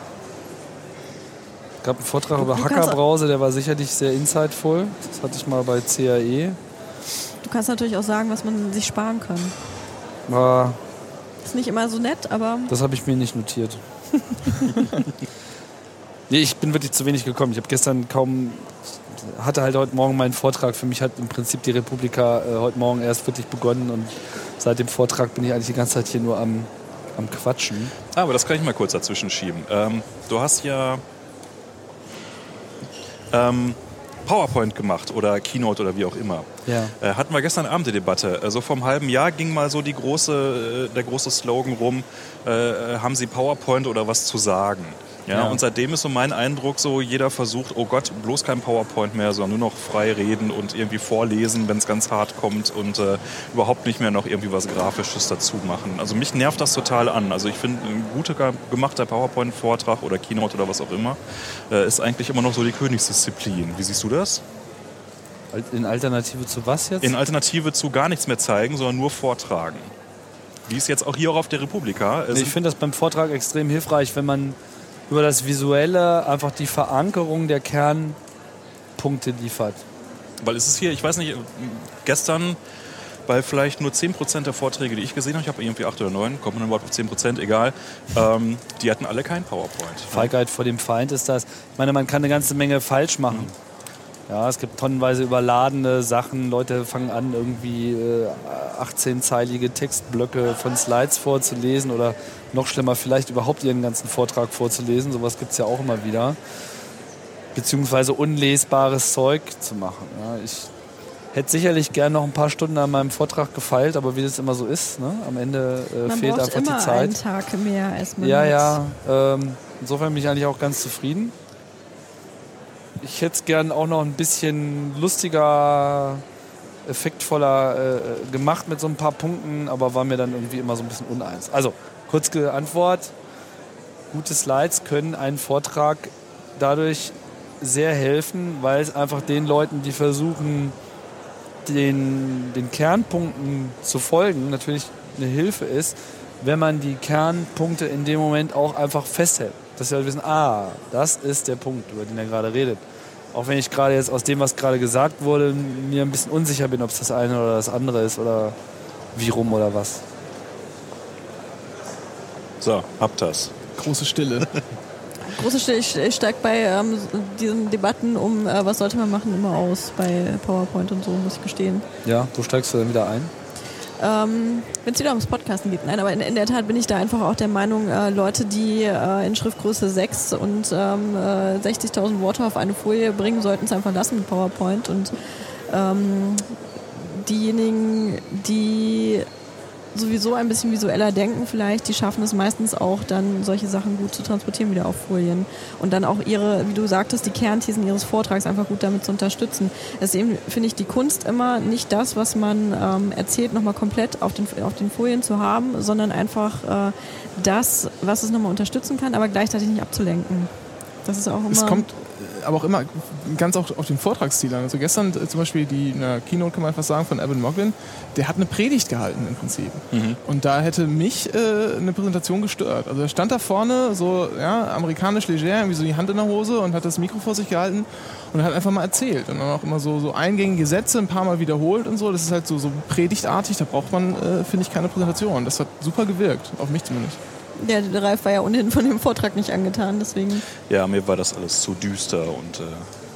Es gab einen Vortrag Du- über du kannst- Hackerbrause, der war sicherlich sehr insightful. Das hatte ich mal bei C A E. Du kannst natürlich auch sagen, was man sich sparen kann. War Ist nicht immer so nett, aber Das habe ich mir nicht notiert. Nee, ich bin wirklich zu wenig gekommen. Ich habe gestern kaum, hatte halt heute Morgen meinen Vortrag. Für mich hat im Prinzip die Republika äh, heute Morgen erst wirklich begonnen und seit dem Vortrag bin ich eigentlich die ganze Zeit hier nur am, am Quatschen. Ah, aber das kann ich mal kurz dazwischen schieben. Ähm, du hast ja ähm, PowerPoint gemacht oder Keynote oder wie auch immer. Ja. Äh, hatten wir gestern Abend die Debatte. Also vor einem halben Jahr ging mal so die große, äh, der große Slogan rum, äh, haben Sie PowerPoint oder was zu sagen? Ja, Ja. und seitdem ist so mein Eindruck, so jeder versucht, oh Gott, bloß kein PowerPoint mehr, sondern nur noch frei reden und irgendwie vorlesen, wenn es ganz hart kommt und äh, überhaupt nicht mehr noch irgendwie was Grafisches dazu machen. Also mich nervt das total an. Also ich finde, ein guter gemachter PowerPoint-Vortrag oder Keynote oder was auch immer äh, ist eigentlich immer noch so die Königsdisziplin. Wie siehst du das? In Alternative zu was jetzt? In Alternative zu gar nichts mehr zeigen, sondern nur vortragen. Wie es jetzt auch hier auch auf der Republika. Ich finde das beim Vortrag extrem hilfreich, wenn man über das Visuelle einfach die Verankerung der Kernpunkte liefert. Weil es ist hier, ich weiß nicht, gestern bei vielleicht nur zehn Prozent der Vorträge, die ich gesehen habe, ich habe irgendwie acht oder neun, kommt man dann überhaupt auf zehn Prozent, egal, ähm, die hatten alle kein PowerPoint. Feigheit vor dem Feind ist das. Ich meine, man kann eine ganze Menge falsch machen. Ja, es gibt tonnenweise überladene Sachen. Leute fangen an, irgendwie äh, achtzehn-zeilige Textblöcke von Slides vorzulesen oder noch schlimmer, vielleicht überhaupt ihren ganzen Vortrag vorzulesen. Sowas gibt es ja auch immer wieder. Beziehungsweise unlesbares Zeug zu machen. Ja, ich hätte sicherlich gern noch ein paar Stunden an meinem Vortrag gefeilt, aber wie das immer so ist, ne? Am Ende äh, Man fehlt braucht einfach immer die Zeit. einen Tag mehr, als man Ja, hat. ja. Ähm, insofern bin ich eigentlich auch ganz zufrieden. Ich hätte es gern auch noch ein bisschen lustiger, effektvoller äh, gemacht mit so ein paar Punkten, aber war mir dann irgendwie immer so ein bisschen uneins. Also, kurze Antwort. Gute Slides können einen Vortrag dadurch sehr helfen, weil es einfach den Leuten, die versuchen, den, den Kernpunkten zu folgen, natürlich eine Hilfe ist, wenn man die Kernpunkte in dem Moment auch einfach festhält. Dass wir halt wissen, ah, das ist der Punkt, über den er gerade redet. Auch wenn ich gerade jetzt aus dem, was gerade gesagt wurde, mir ein bisschen unsicher bin, ob es das eine oder das andere ist oder wie rum oder was. So, habt das. Große Stille. Große Stille, ich, ich steige bei ähm, diesen Debatten um, äh, was sollte man machen, immer aus bei PowerPoint und so, muss ich gestehen. Ja, wo steigst du dann wieder ein? Ähm, wenn es wieder ums Podcasten geht. Nein, aber in, in der Tat bin ich da einfach auch der Meinung, äh, Leute, die äh, in Schriftgröße sechs und ähm, äh, sechzigtausend Worte auf eine Folie bringen, sollten es einfach lassen mit PowerPoint. Und ähm, diejenigen, die sowieso ein bisschen visueller denken vielleicht, die schaffen es meistens auch dann, solche Sachen gut zu transportieren wieder auf Folien und dann auch ihre, wie du sagtest, die Kernthesen ihres Vortrags einfach gut damit zu unterstützen. Es ist eben, finde ich, die Kunst immer nicht das, was man ähm, erzählt, nochmal komplett auf den, auf den Folien zu haben, sondern einfach äh, das, was es nochmal unterstützen kann, aber gleichzeitig nicht abzulenken. Das ist auch immer... Es kommt aber auch immer ganz auf, auf den Vortragsstil an. Also gestern äh, zum Beispiel die eine Keynote, kann man einfach sagen, von Evan Moglin, der hat eine Predigt gehalten im Prinzip. Mhm. Und da hätte mich äh, eine Präsentation gestört. Also er stand da vorne, so ja, amerikanisch leger, irgendwie so die Hand in der Hose und hat das Mikro vor sich gehalten und hat einfach mal erzählt. Und dann auch immer so, so eingängige Sätze ein paar Mal wiederholt und so. Das ist halt so, so predigtartig, da braucht man, äh, finde ich, keine Präsentation. Das hat super gewirkt, auf mich zumindest. Ja, der Ralf war ja ohnehin von dem Vortrag nicht angetan, deswegen... Ja, mir war das alles zu düster und äh,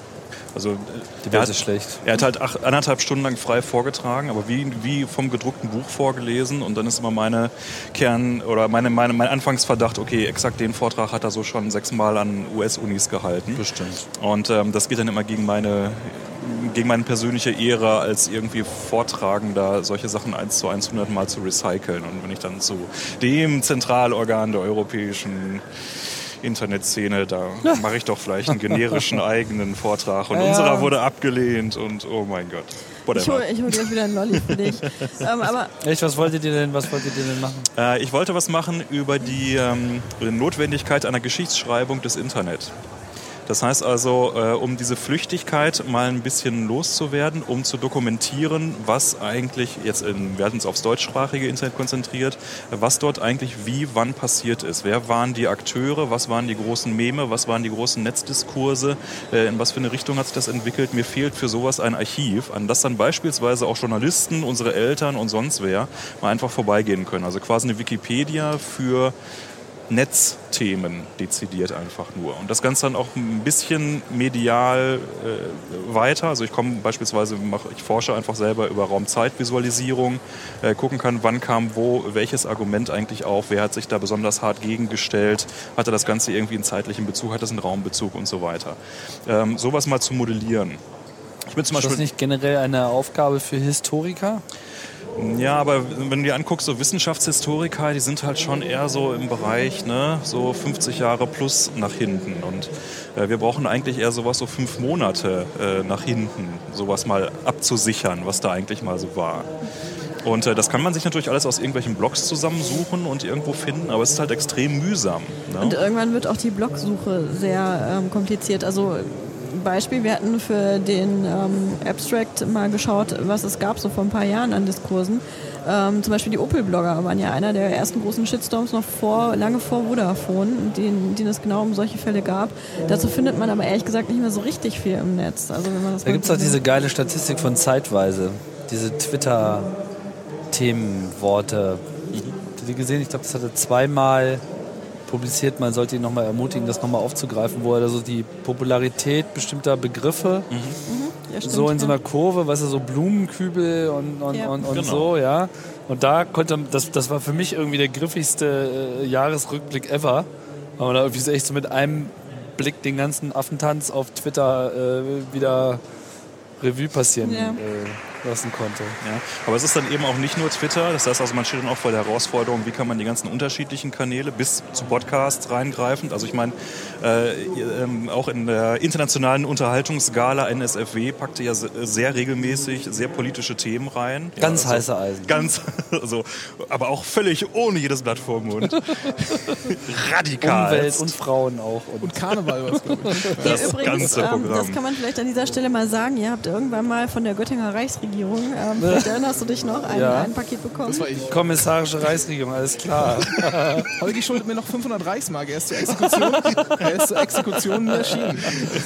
also Die er Welt hat, ist schlecht. er hat halt ach, anderthalb Stunden lang frei vorgetragen, aber wie, wie vom gedruckten Buch vorgelesen und dann ist immer meine Kern oder meine, meine, mein Anfangsverdacht, okay, exakt den Vortrag hat er so schon sechsmal an U S-Unis gehalten. Bestimmt. Und ähm, das geht dann immer gegen meine gegen meine persönliche Ehre als irgendwie Vortragender, solche Sachen eins zu eins hundertmal zu recyceln. Und wenn ich dann zu dem Zentralorgan der europäischen Internetszene, da mache ich doch vielleicht einen generischen eigenen Vortrag. Und ja, unserer ja. wurde abgelehnt und oh mein Gott. Ich hole hol gleich wieder einen Lolli für dich. ähm, aber Echt, was wolltet ihr denn, was wolltet ihr denn machen? Äh, ich wollte was machen über die ähm, Notwendigkeit einer Geschichtsschreibung des Internet. Das heißt also, äh, um diese Flüchtigkeit mal ein bisschen loszuwerden, um zu dokumentieren, was eigentlich, jetzt in, wir hatten uns aufs deutschsprachige Internet konzentriert, was dort eigentlich wie, wann passiert ist. Wer waren die Akteure, was waren die großen Meme, was waren die großen Netzdiskurse, äh, in was für eine Richtung hat sich das entwickelt. Mir fehlt für sowas ein Archiv, an das dann beispielsweise auch Journalisten, unsere Eltern und sonst wer mal einfach vorbeigehen können. Also quasi eine Wikipedia für Netzthemen dezidiert einfach nur. Und das Ganze dann auch ein bisschen medial äh, weiter. Also ich komme beispielsweise, mache, ich forsche einfach selber über Raumzeitvisualisierung, äh, gucken kann, wann kam wo welches Argument eigentlich auf, wer hat sich da besonders hart gegengestellt, hatte das Ganze irgendwie einen zeitlichen Bezug, hat es einen Raumbezug und so weiter. Ähm, sowas mal zu modellieren. Ich bin zum Ist das Beispiel nicht generell eine Aufgabe für Historiker? Ja, aber wenn du dir anguckst, so Wissenschaftshistoriker, die sind halt schon eher so im Bereich, ne, so fünfzig Jahre plus nach hinten. Und äh, wir brauchen eigentlich eher sowas so fünf Monate äh, nach hinten, sowas mal abzusichern, was da eigentlich mal so war. Und äh, das kann man sich natürlich alles aus irgendwelchen Blogs zusammensuchen und irgendwo finden, aber es ist halt extrem mühsam. Ne? Und irgendwann wird auch die Blogsuche sehr ähm, kompliziert. Also Beispiel, wir hatten für den ähm, Abstract mal geschaut, was es gab so vor ein paar Jahren an Diskursen. Ähm, zum Beispiel die Opel-Blogger waren ja einer der ersten großen Shitstorms noch vor, lange vor Vodafone, den, den es genau um solche Fälle gab. Dazu findet man aber ehrlich gesagt nicht mehr so richtig viel im Netz. Also wenn man das Da gibt es auch diese geile Statistik von Zeitweise, diese Twitter-Themenworte. Habt ihr die gesehen? Ich glaube, das hatte zweimal publiziert. Man sollte ihn nochmal ermutigen, das nochmal aufzugreifen, wo er also die Popularität bestimmter Begriffe Mhm. Ja, stimmt, so in so ja. einer Kurve, weißt du, so Blumenkübel und, und, Ja. und, und Genau. so, ja. Und da konnte, das, das war für mich irgendwie der griffigste äh, Jahresrückblick ever, weil man da irgendwie so echt so mit einem Blick den ganzen Affentanz auf Twitter äh, wieder Revue passieren Ja. äh, lassen konnte. Ja, aber es ist dann eben auch nicht nur Twitter. Das heißt also, man steht dann auch vor der Herausforderung, wie kann man die ganzen unterschiedlichen Kanäle bis zu Podcasts reingreifen. Also ich meine, äh, ähm, auch in der internationalen Unterhaltungsgala N S F W packte ja sehr regelmäßig sehr politische Themen rein. Ganz ja, also, heiße Eisen. Ganz, also, aber auch völlig ohne jedes Blatt vor dem Mund. Radikal. Umwelt und Frauen auch. Und Und Karneval was, glaube ich. Ja, das übrigens, ganze ähm, Programm. das kann man vielleicht an dieser Stelle mal sagen. Ihr habt irgendwann mal von der Göttinger Reichsregierung, ähm, vielleicht erinnerst du dich noch, ein, Ja. ein Paket bekommen. Das war ich. kommissarische Reichsregierung, alles klar. Holgi schuldet mir noch fünfhundert Reichsmark. Er ist zur Exekution, er ist zur Exekution nie erschienen.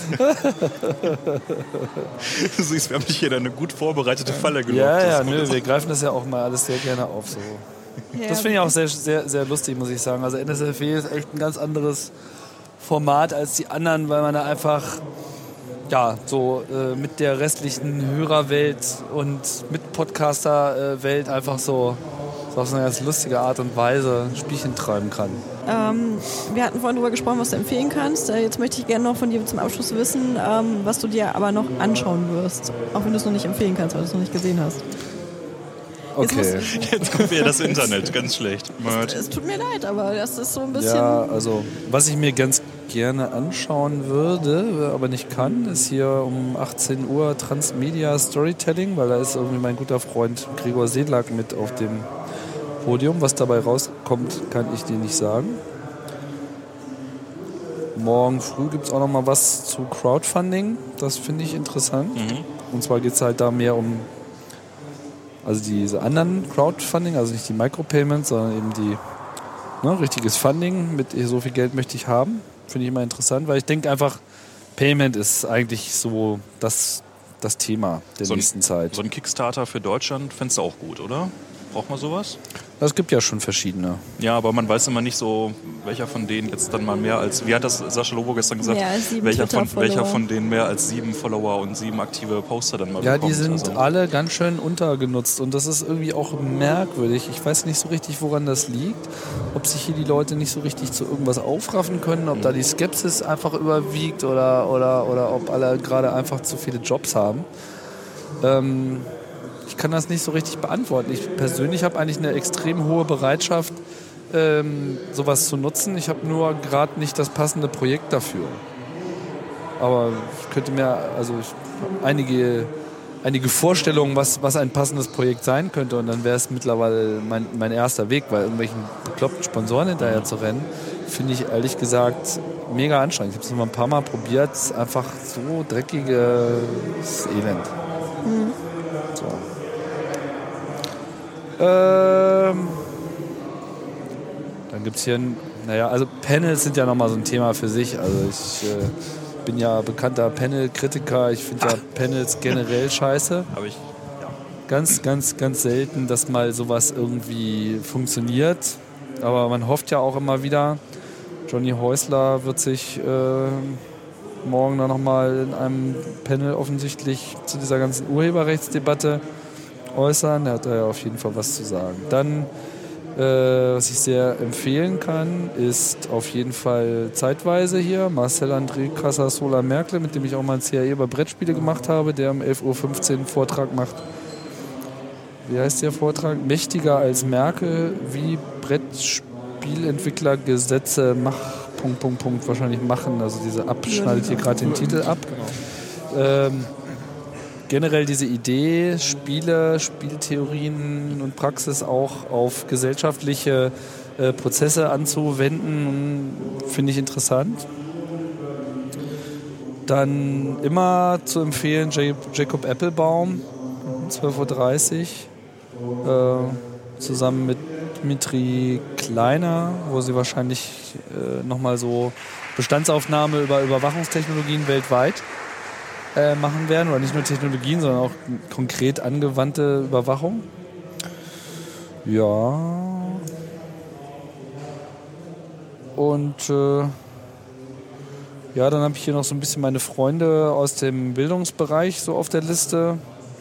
Du siehst, wir haben dich hier in eine gut vorbereitete Falle gelockt. Ja, ja, Das- nö, wir greifen das ja auch mal alles sehr gerne auf. So. Ja, Das finde ich auch sehr, sehr, sehr lustig, muss ich sagen. Also N S F W ist echt ein ganz anderes Format als die anderen, weil man da einfach ja, so äh, mit der restlichen Hörerwelt und mit Podcaster-Welt einfach so, so auf eine ganz lustige Art und Weise Spielchen treiben kann. Ähm, wir hatten vorhin darüber gesprochen, was du empfehlen kannst. Äh, jetzt möchte ich gerne noch von dir zum Abschluss wissen, ähm, was du dir aber noch anschauen wirst. Auch wenn du es noch nicht empfehlen kannst, weil du es noch nicht gesehen hast. Okay. Jetzt kommt wieder das Internet, ganz schlecht. Merch. Es tut mir leid, aber das ist so ein bisschen... Ja, also was ich mir ganz gerne anschauen würde, aber nicht kann, ist hier um achtzehn Uhr Transmedia Storytelling, weil da ist irgendwie mein guter Freund Gregor Sedlak mit auf dem Podium. Was dabei rauskommt, kann ich dir nicht sagen. Morgen früh gibt es auch noch mal was zu Crowdfunding. Das finde ich interessant. Mhm. Und zwar geht es halt da mehr um also diese anderen Crowdfunding, also nicht die Micropayments, sondern eben die ne, richtiges Funding mit so viel Geld möchte ich haben. Finde ich immer interessant, weil ich denke einfach, Payment ist eigentlich so das, das Thema der So ein- nächsten Zeit. So ein Kickstarter für Deutschland fändest du auch gut, oder? Braucht man sowas? Es gibt ja schon verschiedene. Ja, aber man weiß immer nicht so, welcher von denen jetzt dann mal mehr als, wie hat das Sascha Lobo gestern gesagt, Mehr als sieben welcher, von, Twitter-Follower. welcher von denen mehr als sieben Follower und sieben aktive Poster dann mal Ja, bekommt. die sind Also, alle ganz schön untergenutzt und das ist irgendwie auch merkwürdig. Ich weiß nicht so richtig, woran das liegt. Ob sich hier die Leute nicht so richtig zu irgendwas aufraffen können, ob da die Skepsis einfach überwiegt oder, oder, oder ob alle gerade einfach zu viele Jobs haben. Ähm, ich kann das nicht so richtig beantworten. Ich persönlich habe eigentlich eine extrem hohe Bereitschaft, ähm, sowas zu nutzen. Ich habe nur gerade nicht das passende Projekt dafür. Aber ich könnte mir, also ich habe einige, einige Vorstellungen, was, was ein passendes Projekt sein könnte. Und dann wäre es mittlerweile mein, mein erster Weg, weil irgendwelchen bekloppten Sponsoren hinterher zu rennen, finde ich ehrlich gesagt mega anstrengend. Ich habe es noch mal ein paar Mal probiert. Es ist einfach so dreckiges Elend. So. Ähm, dann gibt es hier, ein, naja, also Panels sind ja nochmal so ein Thema für sich. Also ich äh, bin ja bekannter Panel-Kritiker. Ich finde ja Panels generell scheiße. aber ich, Ganz, ganz, ganz selten, dass mal sowas irgendwie funktioniert. Aber man hofft ja auch immer wieder. Johnny Häusler wird sich äh, morgen dann nochmal in einem Panel offensichtlich zu dieser ganzen Urheberrechtsdebatte äußern. Er hat da ja auf jeden Fall was zu sagen. Dann, äh, was ich sehr empfehlen kann, ist auf jeden Fall zeitweise hier Marcel André Casasola Merkel, mit dem ich auch mal ein C A E über Brettspiele gemacht habe, der um elf Uhr fünfzehn einen Vortrag macht. wie heißt der Vortrag? Mächtiger als Merkel, wie Brettspielentwickler Gesetze mach, Punkt, Punkt, Punkt, wahrscheinlich machen. Also diese ab, schneidet hier gerade den Titel ab. Ähm, generell diese Idee, Spiele, Spieltheorien und Praxis auch auf gesellschaftliche äh, Prozesse anzuwenden, finde ich interessant. Dann immer zu empfehlen Jacob Appelbaum, zwölf Uhr dreißig, äh, zusammen mit Dmitri Kleiner, wo sie wahrscheinlich äh, nochmal so Bestandsaufnahme über Überwachungstechnologien weltweit äh, machen werden. Oder nicht nur Technologien, sondern auch konkret angewandte Überwachung. Ja. Und äh, ja, dann habe ich hier noch so ein bisschen meine Freunde aus dem Bildungsbereich so auf der Liste.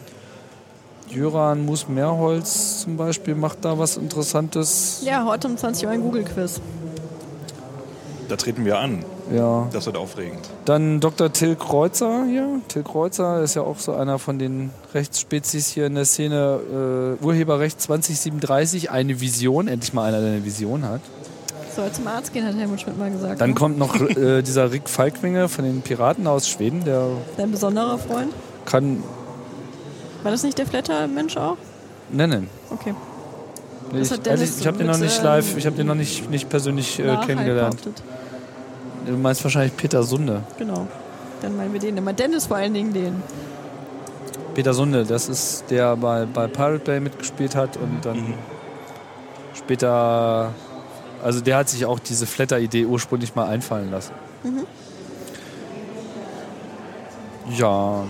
Jöran Mus-Mehrholz zum Beispiel macht da was Interessantes. Ja, heute um zwanzig Uhr ein Google-Quiz. Da treten wir an. Ja. Das wird aufregend. Dann Doktor Till Kreuzer hier. Till Kreuzer ist ja auch so einer von den Rechtsspezies hier in der Szene. Äh, Urheberrecht zwanzig siebenunddreißig, eine Vision. Endlich mal einer, der eine Vision hat. Soll zum Arzt gehen, hat Helmut Schmidt mal gesagt. Dann ne? kommt noch äh, dieser Rick Falkwinge von den Piraten aus Schweden. Der Dein besonderer Freund? kann... War das nicht der Flatter-Mensch auch? nennen. Okay. Nee, Das ich hat Dennis ehrlich, ich habe den noch mit, nicht ähm, live, ich habe den noch nicht, nicht persönlich äh, Nachhalt kennengelernt. behauptet. Du meinst wahrscheinlich Peter Sunde. Genau. Dann meinen wir den immer. Dennis vor allen Dingen den. Peter Sunde, das ist der bei, bei Pirate Bay mitgespielt hat und dann Mhm. später, also der hat sich auch diese Flatter-Idee ursprünglich mal einfallen lassen. Mhm. Ja.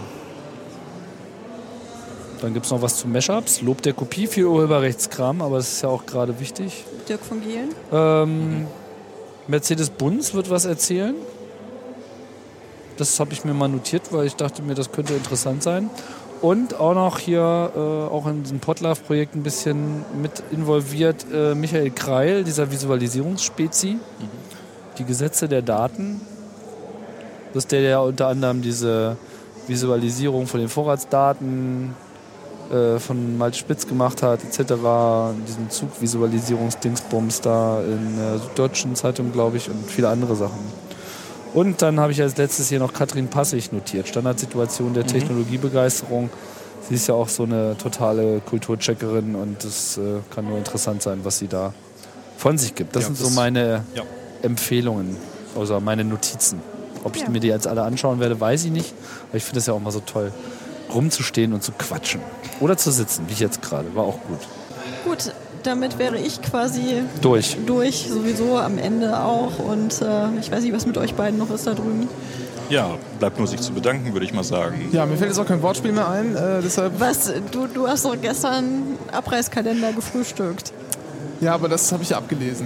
Dann gibt es noch was zu Mashups. Lob der Kopie, viel Urheberrechtskram, aber das ist ja auch gerade wichtig. Dirk von Gehlen. Ähm, Mercedes Bunz wird was erzählen. Das habe ich mir mal notiert, weil ich dachte mir, das könnte interessant sein. Und auch noch hier, äh, auch in diesem Podlove-Projekt ein bisschen mit involviert, äh, Michael Kreil, dieser Visualisierungsspezi. Mhm. Die Gesetze der Daten. Das ist der, der unter anderem diese Visualisierung von den Vorratsdaten äh, von Malte Spitz gemacht hat, et cetera. Diesen Zugvisualisierungsdingsbums da in der Süddeutschen Zeitung, glaube ich, und viele andere Sachen. Und dann habe ich als letztes hier noch Katrin Passig notiert. Standardsituation der Mhm. Technologiebegeisterung. Sie ist ja auch so eine totale Kulturcheckerin und es äh, kann nur interessant sein, was sie da von sich gibt. Das Ja, sind das- so meine ja. Empfehlungen, also meine Notizen. Ob ich Ja. mir die jetzt alle anschauen werde, weiß ich nicht. Aber ich finde es ja auch mal so toll, rumzustehen und zu quatschen. Oder zu sitzen, wie jetzt gerade. War auch gut. Gut, damit wäre ich quasi Durch. durch, sowieso am Ende auch. Und äh, ich weiß nicht, was mit euch beiden noch ist da drüben. Ja, bleibt nur sich zu bedanken, würde ich mal sagen. Ja, mir fällt jetzt auch kein Wortspiel mehr ein, äh, deshalb. Was, du, du hast doch gestern Abreißkalender gefrühstückt. Ja, aber das habe ich ja abgelesen.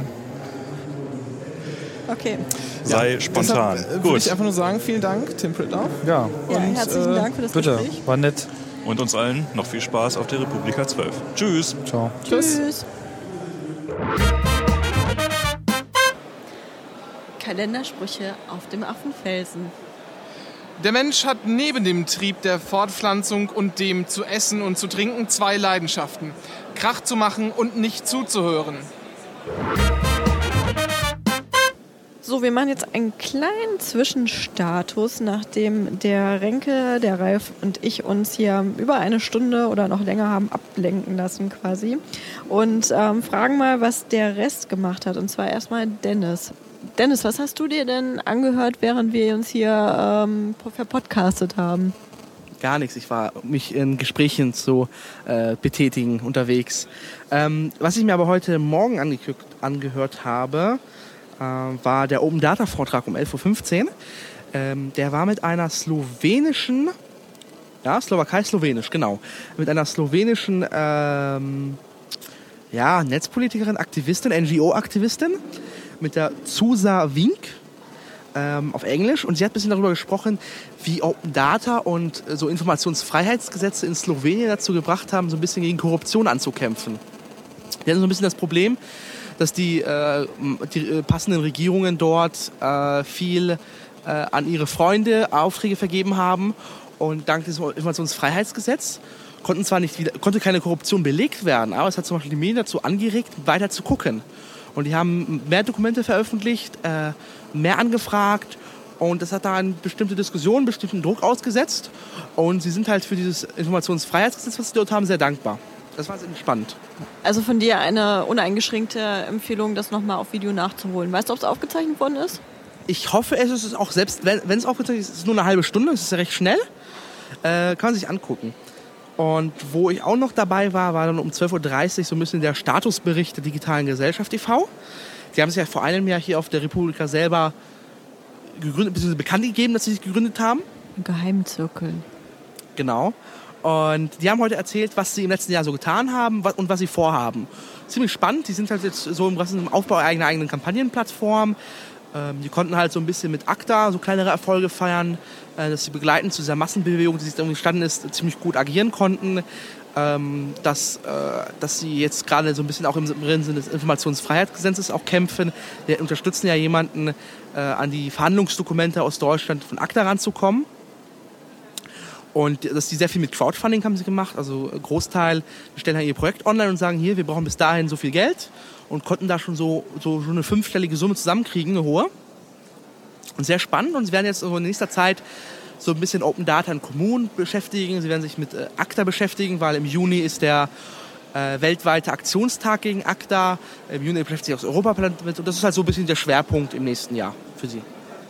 Okay. Sei spontan. Deshalb, äh, würde Gut. ich einfach nur sagen, vielen Dank, Tim Pritloff. Ja, Ja, Und, herzlichen äh, Dank für das bitte. Gespräch. War nett. Und uns allen noch viel Spaß auf der Republika zwölf. Tschüss. Ciao. Tschüss. Tschüss. Kalendersprüche auf dem Affenfelsen. Der Mensch hat neben dem Trieb der Fortpflanzung und dem zu essen und zu trinken zwei Leidenschaften. Krach zu machen und nicht zuzuhören. So, wir machen jetzt einen kleinen Zwischenstatus, nachdem der Renke, der Ralf und ich uns hier über eine Stunde oder noch länger haben ablenken lassen quasi. Und ähm, fragen mal, was der Rest gemacht hat. Und zwar erstmal Dennis. Dennis, was hast du dir denn angehört, während wir uns hier ähm, verpodcastet haben? Gar nichts. Ich war mich in Gesprächen zu äh, betätigen unterwegs. Ähm, was ich mir aber heute Morgen ange- angehört habe, äh, war der Open Data Vortrag um elf Uhr fünfzehn. Ähm, der war mit einer slowenischen, ja, Slowakei, Slowenisch, genau, mit einer slowenischen ähm, ja, Netzpolitikerin, Aktivistin, N G O-Aktivistin, mit der Zusa Wink. Ähm, auf Englisch, und sie hat ein bisschen darüber gesprochen, wie Open Data und äh, so Informationsfreiheitsgesetze in Slowenien dazu gebracht haben, so ein bisschen gegen Korruption anzukämpfen. Die hatten so ein bisschen das Problem, dass die, äh, die äh, passenden Regierungen dort äh, viel äh, an ihre Freunde Aufträge vergeben haben, und dank des Informationsfreiheitsgesetzes konnten zwar nicht wieder, konnte keine Korruption belegt werden, aber es hat zum Beispiel die Medien dazu angeregt, weiter zu gucken. Und die haben mehr Dokumente veröffentlicht, äh, mehr angefragt und das hat da eine bestimmte Diskussion, einen bestimmten Druck ausgesetzt. Und sie sind halt für dieses Informationsfreiheitsgesetz, was sie dort haben, sehr dankbar. Das war sehr spannend. Also von dir eine uneingeschränkte Empfehlung, das nochmal auf Video nachzuholen. Weißt du, ob es aufgezeichnet worden ist? Ich hoffe, es ist auch, selbst wenn es aufgezeichnet ist, ist es nur eine halbe Stunde, es ist ja recht schnell. Äh, kann man sich angucken. Und wo ich auch noch dabei war, war dann um zwölf Uhr dreißig so ein bisschen der Statusbericht der digitalen Gesellschaft e V Die haben sich ja vor einem Jahr hier auf der Republika selber gegründet, beziehungsweise bekannt gegeben, dass sie sich gegründet haben. Geheimzirkel. Genau. Und die haben heute erzählt, was sie im letzten Jahr so getan haben und was sie vorhaben. Ziemlich spannend. Die sind halt jetzt so im Aufbau einer eigenen Kampagnenplattform. Die konnten halt so ein bisschen mit ACTA so kleinere Erfolge feiern, dass sie begleitend zu dieser Massenbewegung, die sich da entstanden ist, ziemlich gut agieren konnten. Dass, dass sie jetzt gerade so ein bisschen auch im Sinne des Informationsfreiheitsgesetzes auch kämpfen. Wir unterstützen ja jemanden, an die Verhandlungsdokumente aus Deutschland von ACTA ranzukommen. Und dass die sehr viel mit Crowdfunding haben sie gemacht. Also ein Großteil stellen halt ihr Projekt online und sagen, hier, wir brauchen bis dahin so viel Geld. Und konnten da schon so, so schon eine fünfstellige Summe zusammenkriegen, eine hohe. Und sehr spannend. Und sie werden jetzt in nächster Zeit so ein bisschen Open Data in Kommunen beschäftigen. Sie werden sich mit äh, ACTA beschäftigen, weil im Juni ist der äh, weltweite Aktionstag gegen ACTA. Im Juni beschäftigt sich auch das Europaparlament damit. Und das ist halt so ein bisschen der Schwerpunkt im nächsten Jahr für sie.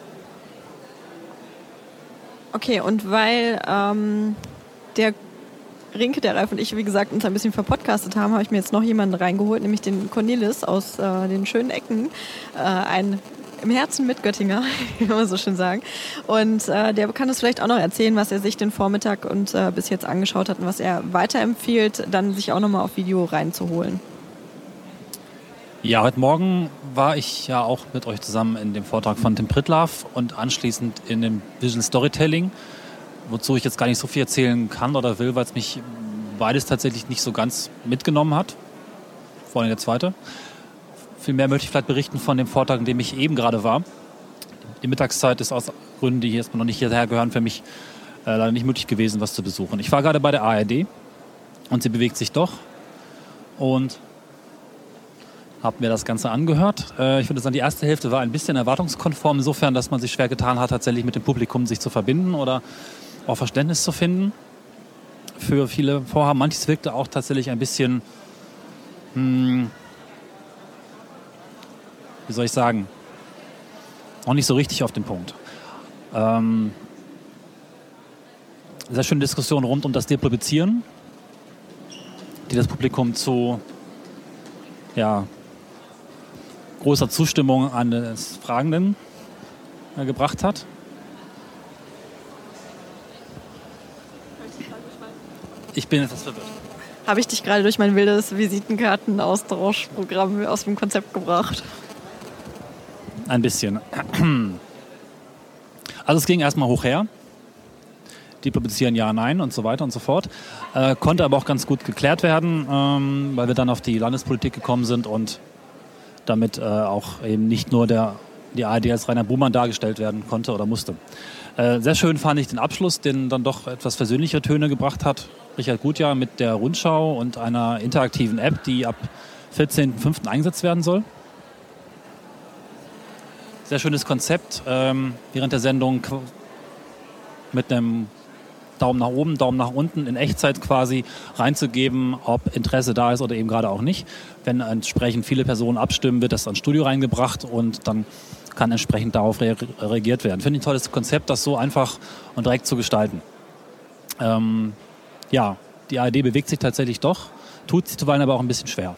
Okay, und weil ähm, der Rinke, der Ralf und ich, wie gesagt, uns ein bisschen verpodcastet haben, habe ich mir jetzt noch jemanden reingeholt, nämlich den Cornelis aus äh, den schönen Ecken. Äh, ein im Herzen mit Göttinger, wie man so schön sagen. Und äh, der kann uns vielleicht auch noch erzählen, was er sich den Vormittag und äh, bis jetzt angeschaut hat und was er weiterempfiehlt, dann sich auch nochmal auf Video reinzuholen. Ja, heute Morgen war ich ja auch mit euch zusammen in dem Vortrag von Tim Pritlove und anschließend in dem Visual Storytelling, wozu ich jetzt gar nicht so viel erzählen kann oder will, weil es mich beides tatsächlich nicht so ganz mitgenommen hat. Vor allem der zweite. Vielmehr möchte ich vielleicht berichten von dem Vortrag, in dem ich eben gerade war. Die Mittagszeit ist aus Gründen, die hier erstmal noch nicht hierher gehören, für mich äh, leider nicht möglich gewesen, was zu besuchen. Ich war gerade bei der A R D und sie bewegt sich doch und habe mir das Ganze angehört. Äh, ich würde sagen, die erste Hälfte war ein bisschen erwartungskonform, insofern, dass man sich schwer getan hat, tatsächlich mit dem Publikum sich zu verbinden oder auch Verständnis zu finden für viele Vorhaben. Manches wirkte auch tatsächlich ein bisschen, hm, wie soll ich sagen, auch nicht so richtig auf den Punkt. Ähm, sehr schöne Diskussion rund um das Depublizieren, die das Publikum zu ja, großer Zustimmung eines Fragenden äh, gebracht hat. Ich bin etwas verwirrt. Habe ich dich gerade durch mein wildes Visitenkartenaustauschprogramm aus dem Konzept gebracht? Ein bisschen. Also es ging erstmal hoch her. Die publizieren ja, nein und so weiter und so fort. Äh, konnte aber auch ganz gut geklärt werden, ähm, weil wir dann auf die Landespolitik gekommen sind und damit äh, auch eben nicht nur der, die A R D als Rainer Buhmann dargestellt werden konnte oder musste. Äh, sehr schön fand ich den Abschluss, den dann doch etwas versöhnlichere Töne gebracht hat. Richard Gutjahr mit der Rundschau und einer interaktiven App, die ab vierzehnten fünften eingesetzt werden soll. Sehr schönes Konzept, ähm, während der Sendung mit einem Daumen nach oben, Daumen nach unten in Echtzeit quasi reinzugeben, ob Interesse da ist oder eben gerade auch nicht. Wenn entsprechend viele Personen abstimmen, wird das ans Studio reingebracht und dann kann entsprechend darauf re- reagiert werden. Finde ich ein tolles Konzept, das so einfach und direkt zu gestalten. Ähm, ja, die A R D bewegt sich tatsächlich doch, tut sie zuweilen aber auch ein bisschen schwer.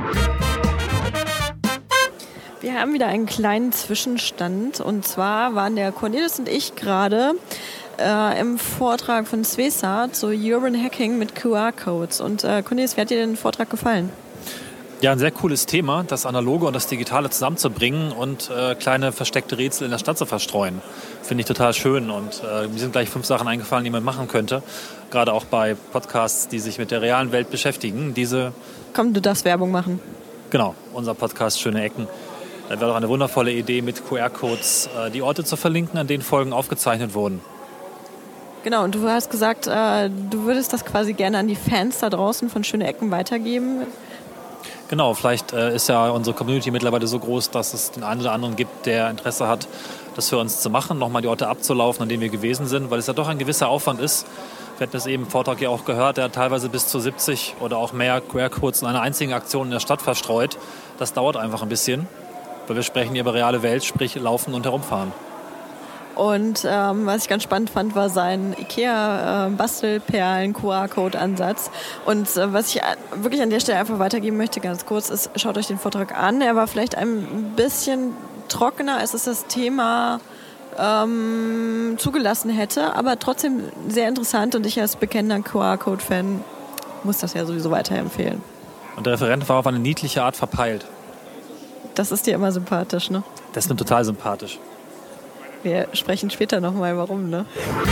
Wir haben wieder einen kleinen Zwischenstand und zwar waren der Cornelis und ich gerade äh, im Vortrag von Svesa zu Urban Hacking mit Q R-Codes. Und äh, Cornelis, wie hat dir den Vortrag gefallen? Ja, ein sehr cooles Thema, das Analoge und das Digitale zusammenzubringen und äh, kleine versteckte Rätsel in der Stadt zu verstreuen. Finde ich total schön und äh, mir sind gleich fünf Sachen eingefallen, die man machen könnte. Gerade auch bei Podcasts, die sich mit der realen Welt beschäftigen. Diese, Komm, du darfst Werbung machen. genau, unser Podcast Schöne Ecken. Da wäre doch eine wundervolle Idee, mit Q R-Codes äh, die Orte zu verlinken, an denen Folgen aufgezeichnet wurden. Genau, und du hast gesagt, äh, du würdest das quasi gerne an die Fans da draußen von Schöne Ecken weitergeben. Genau, vielleicht äh, ist ja unsere Community mittlerweile so groß, dass es den einen oder anderen gibt, der Interesse hat, das für uns zu machen, nochmal die Orte abzulaufen, an denen wir gewesen sind, weil es ja doch ein gewisser Aufwand ist. Wir hatten es eben im Vortrag ja auch gehört, der hat teilweise bis zu siebzig oder auch mehr Q R-Codes in einer einzigen Aktion in der Stadt verstreut. Das dauert einfach ein bisschen, weil wir sprechen hier über reale Welt, sprich laufen und herumfahren. Und ähm, was ich ganz spannend fand, war sein IKEA-Bastelperlen-Q R-Code-Ansatz. Und äh, was ich wirklich an der Stelle einfach weitergeben möchte, ganz kurz, ist, schaut euch den Vortrag an. Er war vielleicht ein bisschen trockener, als es das Thema ähm, zugelassen hätte, aber trotzdem sehr interessant. Und ich als bekennender Q R-Code-Fan muss das ja sowieso weiterempfehlen. Und der Referent war auf eine niedliche Art verpeilt. Das ist dir immer sympathisch, ne? Das ist mir total sympathisch. Wir sprechen später nochmal, warum, ne?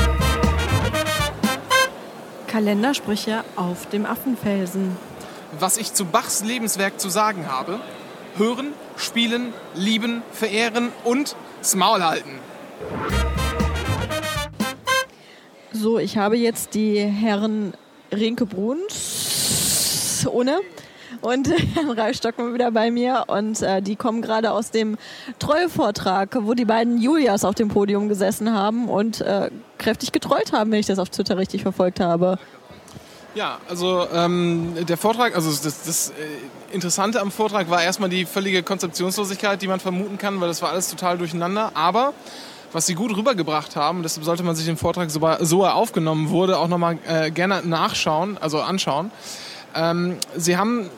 Kalendersprüche auf dem Affenfelsen. Was ich zu Bachs Lebenswerk zu sagen habe: hören, spielen, lieben, verehren und das Maul halten. So, ich habe jetzt die Herren Renke Bruns ohne und Herrn Ralf Stockmann wieder bei mir und äh, die kommen gerade aus dem Trollvortrag, wo die beiden Julias auf dem Podium gesessen haben und äh, kräftig getrollt haben, wenn ich das auf Twitter richtig verfolgt habe. Ja, also ähm, der Vortrag, also das, das äh, Interessante am Vortrag war erstmal die völlige Konzeptionslosigkeit, die man vermuten kann, weil das war alles total durcheinander, aber was sie gut rübergebracht haben, deshalb sollte man sich den Vortrag, so, so er aufgenommen wurde, auch nochmal äh, gerne nachschauen, also anschauen. Ähm, sie haben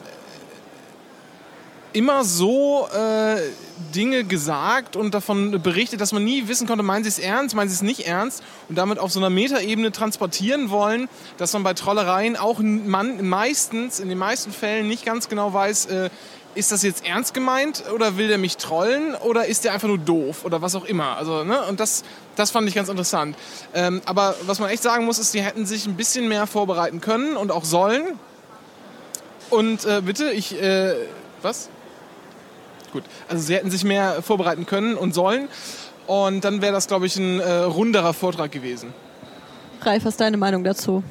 immer so äh, Dinge gesagt und davon berichtet, dass man nie wissen konnte, meinen sie es ernst, meinen sie es nicht ernst und damit auf so einer Metaebene transportieren wollen, dass man bei Trollereien auch man meistens, in den meisten Fällen nicht ganz genau weiß, äh, ist das jetzt ernst gemeint oder will der mich trollen oder ist der einfach nur doof oder was auch immer. Also, ne? Und das, das fand ich ganz interessant. Ähm, aber was man echt sagen muss, ist, die hätten sich ein bisschen mehr vorbereiten können und auch sollen. Und äh, bitte, ich, äh, was? Gut, also sie hätten sich mehr vorbereiten können und sollen und dann wäre das, glaube ich, ein äh, runderer Vortrag gewesen. Ralf, was ist deine Meinung dazu?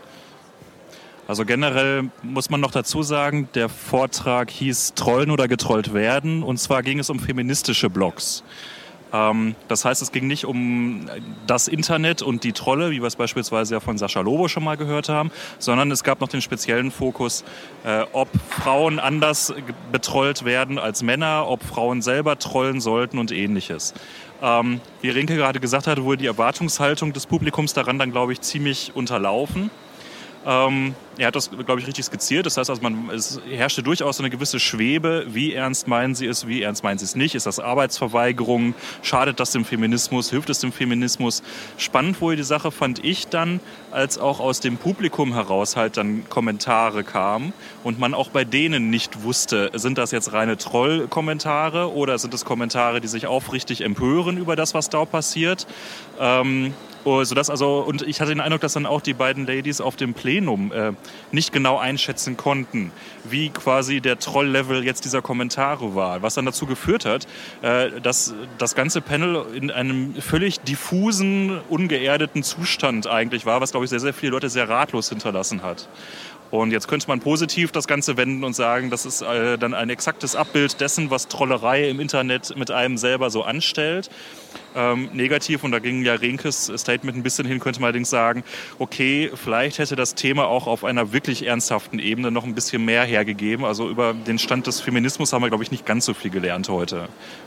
Also generell muss man noch dazu sagen, der Vortrag hieß Trollen oder getrollt werden und zwar ging es um feministische Blogs. Ähm, das heißt, es ging nicht um das Internet und die Trolle, wie wir es beispielsweise ja von Sascha Lobo schon mal gehört haben, sondern es gab noch den speziellen Fokus, äh, ob Frauen anders betrollt werden als Männer, ob Frauen selber trollen sollten und ähnliches. Ähm, wie Renke gerade gesagt hatte, wurde die Erwartungshaltung des Publikums daran dann, glaube ich, ziemlich unterlaufen. Ähm, er hat das, glaube ich, richtig skizziert. Das heißt, also man, es herrschte durchaus eine gewisse Schwebe. Wie ernst meinen Sie es, wie ernst meinen Sie es nicht? Ist das Arbeitsverweigerung? Schadet das dem Feminismus? Hilft es dem Feminismus? Spannend wurde die Sache, fand ich dann, als auch aus dem Publikum heraus halt dann Kommentare kamen und man auch bei denen nicht wusste, sind das jetzt reine Troll-Kommentare oder sind es Kommentare, die sich aufrichtig empören über das, was da passiert? Ähm, Sodass also, und ich hatte den Eindruck, dass dann auch die beiden Ladies auf dem Plenum äh, nicht genau einschätzen konnten, wie quasi der Troll-Level jetzt dieser Kommentare war. Was dann dazu geführt hat, äh, dass das ganze Panel in einem völlig diffusen, ungeerdeten Zustand eigentlich war, was, glaube ich, sehr, sehr viele Leute sehr ratlos hinterlassen hat. Und jetzt könnte man positiv das Ganze wenden und sagen, das ist äh, dann ein exaktes Abbild dessen, was Trollerei im Internet mit einem selber so anstellt. Ähm, negativ, und da ging ja Renkes Statement ein bisschen hin, könnte man allerdings sagen, okay, vielleicht hätte das Thema auch auf einer wirklich ernsthaften Ebene noch ein bisschen mehr hergegeben. Also über den Stand des Feminismus haben wir, glaube ich, nicht ganz so viel gelernt heute.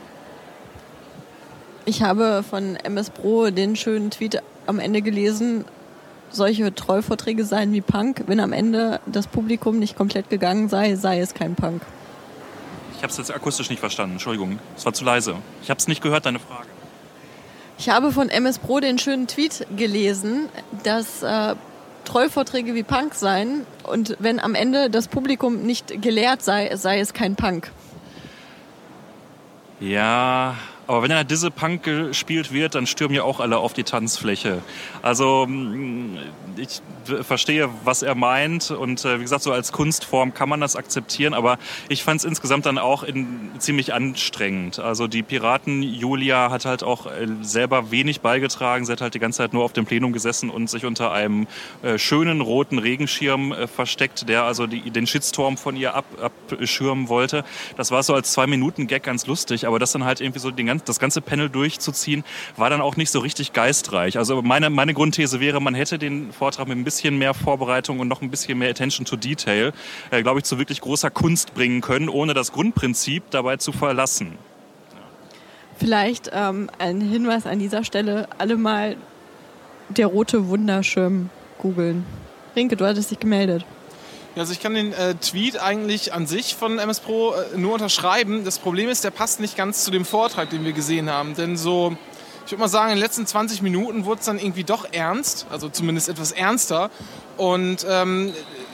Ich habe von M S Bro den schönen Tweet am Ende gelesen, solche Trollvorträge seien wie Punk. Wenn am Ende das Publikum nicht komplett gegangen sei, sei es kein Punk. Ich habe es jetzt akustisch nicht verstanden, Entschuldigung. Es war zu leise. Ich habe es nicht gehört, deine Frage. Ich habe von M S Pro den schönen Tweet gelesen, dass äh, Trollvorträge wie Punk seien und wenn am Ende das Publikum nicht gelehrt sei, sei es kein Punk. Ja, Aber wenn er Dizzy-Punk gespielt wird, dann stürmen ja auch alle auf die Tanzfläche. Also ich verstehe, was er meint und wie gesagt, so als Kunstform kann man das akzeptieren, aber ich fand es insgesamt dann auch in, ziemlich anstrengend. Also die Piraten-Julia hat halt auch selber wenig beigetragen. Sie hat halt die ganze Zeit nur auf dem Plenum gesessen und sich unter einem äh, schönen roten Regenschirm äh, versteckt, der also die, den Shitstorm von ihr ab, abschirmen wollte. Das war so als Zwei-Minuten-Gag ganz lustig, aber das dann halt irgendwie so den das ganze Panel durchzuziehen, war dann auch nicht so richtig geistreich. Also meine, meine Grundthese wäre, man hätte den Vortrag mit ein bisschen mehr Vorbereitung und noch ein bisschen mehr Attention to Detail, äh, glaube ich, zu wirklich großer Kunst bringen können, ohne das Grundprinzip dabei zu verlassen. Vielleicht ähm, ein Hinweis an dieser Stelle, alle mal der rote Wunderschirm googeln. Rinke, du hattest dich gemeldet. Also ich kann den äh, Tweet eigentlich an sich von M S Pro äh, nur unterschreiben. Das Problem ist, der passt nicht ganz zu dem Vortrag, den wir gesehen haben. Denn so, ich würde mal sagen, in den letzten zwanzig Minuten wurde es dann irgendwie doch ernst. Also zumindest etwas ernster. Und, ähm,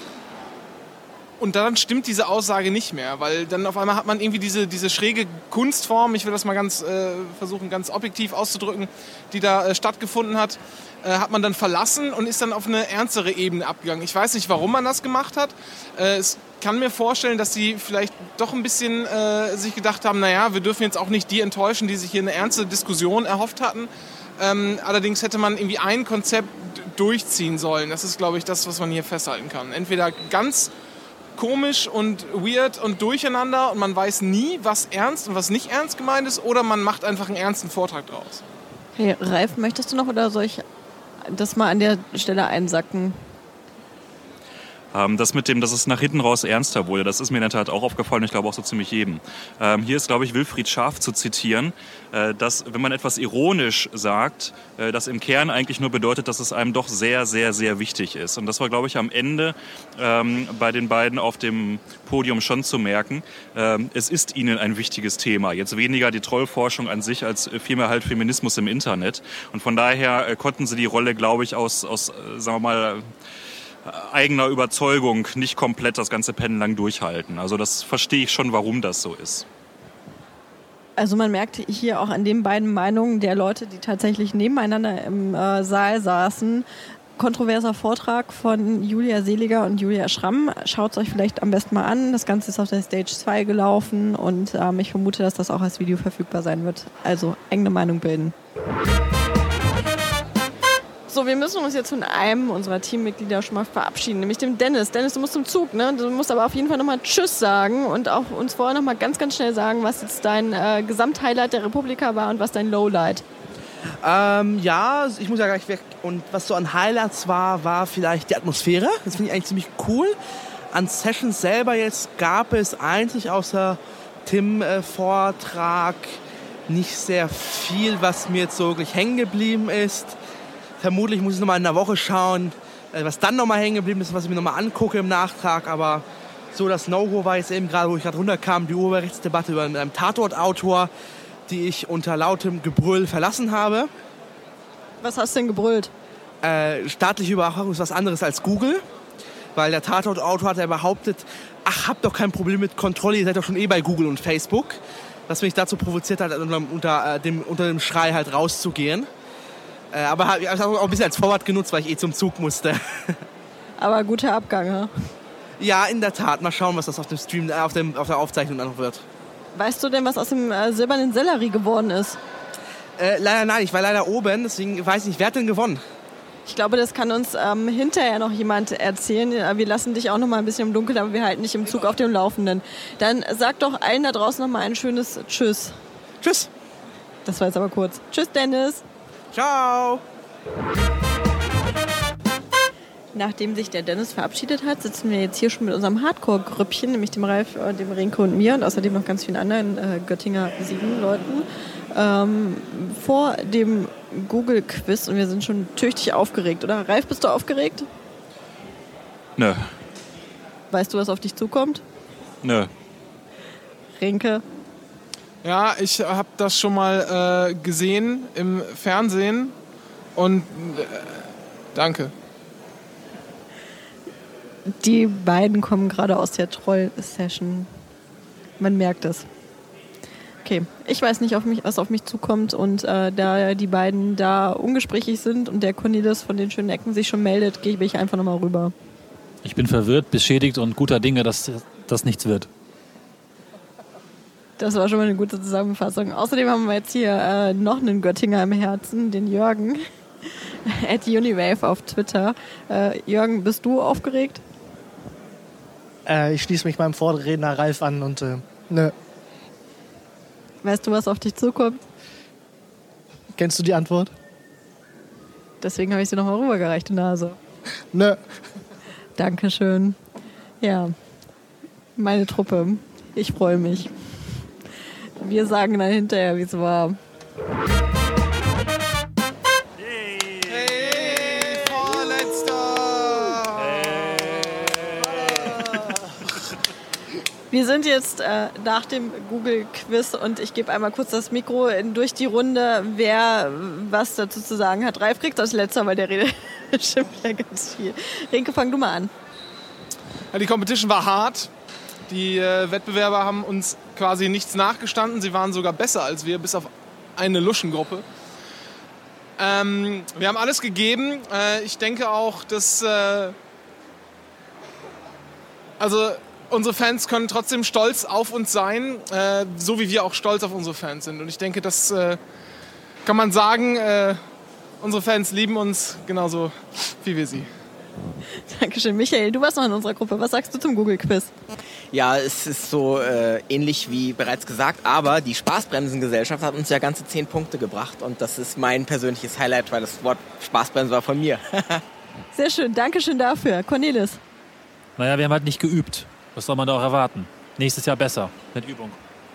und dann stimmt diese Aussage nicht mehr. Weil dann auf einmal hat man irgendwie diese, diese schräge Kunstform, ich will das mal ganz äh, versuchen, ganz objektiv auszudrücken, die da äh, stattgefunden hat. Hat man dann verlassen und ist dann auf eine ernstere Ebene abgegangen. Ich weiß nicht, warum man das gemacht hat. Es kann mir vorstellen, dass sie vielleicht doch ein bisschen äh, sich gedacht haben, naja, wir dürfen jetzt auch nicht die enttäuschen, die sich hier eine ernste Diskussion erhofft hatten. Ähm, allerdings hätte man irgendwie ein Konzept durchziehen sollen. Das ist, glaube ich, das, was man hier festhalten kann. Entweder ganz komisch und weird und durcheinander und man weiß nie, was ernst und was nicht ernst gemeint ist, oder man macht einfach einen ernsten Vortrag draus. Hey, Ralf, möchtest du noch oder soll ich das mal an der Stelle einsacken? Ähm, das mit dem, dass es nach hinten raus ernster wurde, das ist mir in der Tat auch aufgefallen, ich glaube auch so ziemlich jedem. Ähm, hier ist, glaube ich, Wilfried Schaaf zu zitieren, äh, dass, wenn man etwas ironisch sagt, äh, das im Kern eigentlich nur bedeutet, dass es einem doch sehr, sehr, sehr wichtig ist. Und das war, glaube ich, am Ende ähm, bei den beiden auf dem Podium schon zu merken. Ähm, es ist ihnen ein wichtiges Thema. Jetzt weniger die Trollforschung an sich, als vielmehr halt Feminismus im Internet. Und von daher äh, konnten sie die Rolle, glaube ich, aus, aus äh, sagen wir mal, eigener Überzeugung nicht komplett das ganze Panel lang durchhalten. Also das verstehe ich schon, warum das so ist. Also man merkt hier auch an den beiden Meinungen der Leute, die tatsächlich nebeneinander im äh, Saal saßen. Kontroverser Vortrag von Julia Seliger und Julia Schramm. Schaut es euch vielleicht am besten mal an. Das Ganze ist auf der Stage zwei gelaufen und ähm, ich vermute, dass das auch als Video verfügbar sein wird. Also eigene Meinung bilden. So, wir müssen uns jetzt von einem unserer Teammitglieder schon mal verabschieden, nämlich dem Dennis. Dennis, du musst zum Zug, ne? Du musst aber auf jeden Fall nochmal Tschüss sagen und auch uns vorher nochmal ganz, ganz schnell sagen, was jetzt dein äh, Gesamthighlight der Republika war und was dein Lowlight. Ähm, ja, ich muss ja gleich weg. Und was so an Highlights war, war vielleicht die Atmosphäre. Das finde ich eigentlich ziemlich cool. An Sessions selber jetzt gab es eigentlich außer Tim-Vortrag äh, nicht sehr viel, was mir jetzt so wirklich hängen geblieben ist. Vermutlich muss ich nochmal in einer Woche schauen, was dann nochmal hängen geblieben ist, was ich mir nochmal angucke im Nachtrag. Aber so das No-Go war jetzt eben gerade, wo ich gerade runterkam, die Urheberrechtsdebatte über einen Tatortautor, die ich unter lautem Gebrüll verlassen habe. Was hast du denn gebrüllt? Äh, staatliche Überwachung ist was anderes als Google, weil der Tatortautor hat ja behauptet, ach, habt doch kein Problem mit Kontrolle, ihr seid doch schon eh bei Google und Facebook. Was mich dazu provoziert hat, unter, unter, dem, unter dem Schrei halt rauszugehen. Äh, aber ich habe es auch ein bisschen als Vorwand genutzt, weil ich eh zum Zug musste. Aber guter Abgang, ja? Ja, in der Tat. Mal schauen, was das auf dem Stream, auf, dem, auf der Aufzeichnung dann noch wird. Weißt du denn, was aus dem äh, silbernen Sellerie geworden ist? Äh, leider nein, ich war leider oben, deswegen weiß ich nicht, wer hat denn gewonnen? Ich glaube, das kann uns ähm, hinterher noch jemand erzählen. Wir lassen dich auch noch mal ein bisschen im Dunkeln, aber wir halten dich im Zug auf dem Laufenden. Dann sag doch allen da draußen noch mal ein schönes Tschüss. Tschüss. Das war jetzt aber kurz. Tschüss, Dennis. Ciao. Nachdem sich der Dennis verabschiedet hat, sitzen wir jetzt hier schon mit unserem Hardcore-Grüppchen, nämlich dem Ralf, dem Renke und mir und außerdem noch ganz vielen anderen äh, Göttinger sieben Leuten, ähm, vor dem Google-Quiz und wir sind schon tüchtig aufgeregt, oder? Ralf, bist du aufgeregt? Nö. Weißt du, was auf dich zukommt? Nö. Renke? Ja, ich habe das schon mal äh, gesehen im Fernsehen und äh, danke. Die beiden kommen gerade aus der Troll-Session. Man merkt es. Okay, ich weiß nicht, auf mich, was auf mich zukommt und äh, da die beiden da ungesprächig sind und der Cornelis von den schönen Ecken sich schon meldet, gehe ich einfach nochmal rüber. Ich bin verwirrt, beschädigt und guter Dinge, dass das nichts wird. Das war schon mal eine gute Zusammenfassung. Außerdem haben wir jetzt hier äh, noch einen Göttinger im Herzen, den Jürgen, at Uniwave auf Twitter. Äh, Jürgen, bist du aufgeregt? Äh, ich schließe mich meinem Vorredner Ralf an und äh, nö. Weißt du, was auf dich zukommt? Kennst du die Antwort? Deswegen habe ich sie nochmal rübergereicht, die Nase. Nö. Dankeschön. Ja, meine Truppe. Ich freue mich. Wir sagen dann hinterher, wie es war. Wir sind jetzt äh, nach dem Google-Quiz und ich gebe einmal kurz das Mikro in, durch die Runde, wer was dazu zu sagen hat. Ralf kriegt als letzter, weil der redet bestimmt ja ganz viel. Renke, fang du mal an. Ja, die Competition war hart. Die äh, Wettbewerber haben uns quasi nichts nachgestanden. Sie waren sogar besser als wir, bis auf eine Luschengruppe. Ähm, wir haben alles gegeben. Äh, ich denke auch, dass... Äh, also... Unsere Fans können trotzdem stolz auf uns sein, äh, so wie wir auch stolz auf unsere Fans sind. Und ich denke, das äh, kann man sagen, äh, unsere Fans lieben uns genauso wie wir sie. Dankeschön. Michael, du warst noch in unserer Gruppe. Was sagst du zum Google-Quiz? Ja, es ist so äh, ähnlich wie bereits gesagt, aber die Spaßbremsen-Gesellschaft hat uns ja ganze zehn Punkte gebracht. Und das ist mein persönliches Highlight, weil das Wort Spaßbremse war von mir. Sehr schön. Dankeschön dafür. Cornelis? Naja, wir haben halt nicht geübt. Was soll man da auch erwarten? Nächstes Jahr besser, mit Übung.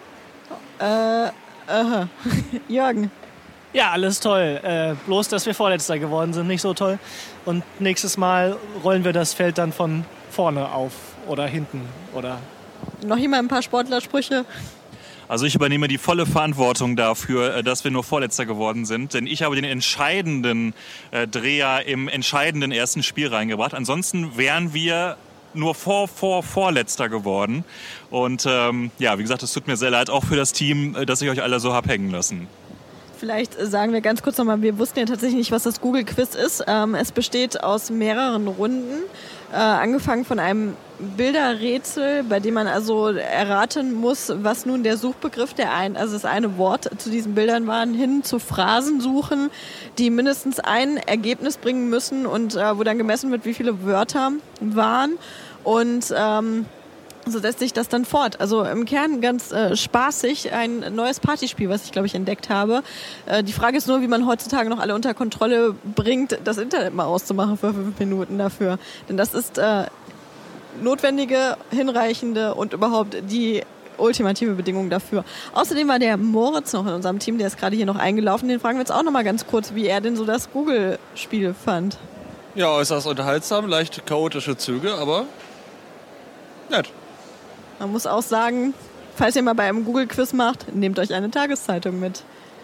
Äh, aha. Jürgen? Ja, alles toll. Äh, bloß, dass wir Vorletzter geworden sind, nicht so toll. Und nächstes Mal rollen wir das Feld dann von vorne auf oder hinten. Oder Noch jemand ein paar Sportlersprüche? Also ich übernehme die volle Verantwortung dafür, dass wir nur Vorletzter geworden sind. Denn ich habe den entscheidenden äh, Dreher im entscheidenden ersten Spiel reingebracht. Ansonsten wären wir nur vor, vor, Vorletzter geworden. Und ähm, ja, wie gesagt, es tut mir sehr leid, auch für das Team, dass ich euch alle so hab hängen lassen. Vielleicht sagen wir ganz kurz nochmal, wir wussten ja tatsächlich nicht, was das Google-Quiz ist. Ähm, es besteht aus mehreren Runden, äh, angefangen von einem Bilderrätsel, bei dem man also erraten muss, was nun der Suchbegriff der ein, also das eine Wort zu diesen Bildern waren, hin zu Phrasen suchen, die mindestens ein Ergebnis bringen müssen und äh, wo dann gemessen wird, wie viele Wörter waren. Und ähm, so setzt sich das dann fort. Also im Kern ganz äh, spaßig, ein neues Partyspiel, was ich, glaube ich, entdeckt habe. Äh, die Frage ist nur, wie man heutzutage noch alle unter Kontrolle bringt, das Internet mal auszumachen für fünf Minuten dafür. Denn das ist äh, notwendige, hinreichende und überhaupt die ultimative Bedingung dafür. Außerdem war der Moritz noch in unserem Team, der ist gerade hier noch eingelaufen. Den fragen wir jetzt auch noch mal ganz kurz, wie er denn so das Google-Spiel fand. Ja, äußerst unterhaltsam, leicht chaotische Züge, aber nett. Man muss auch sagen, falls ihr mal bei einem Google-Quiz macht, nehmt euch eine Tageszeitung mit.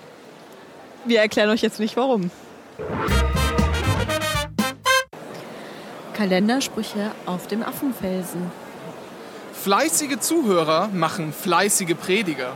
Wir erklären euch jetzt nicht, warum. Kalendersprüche auf dem Affenfelsen. Fleißige Zuhörer machen fleißige Prediger.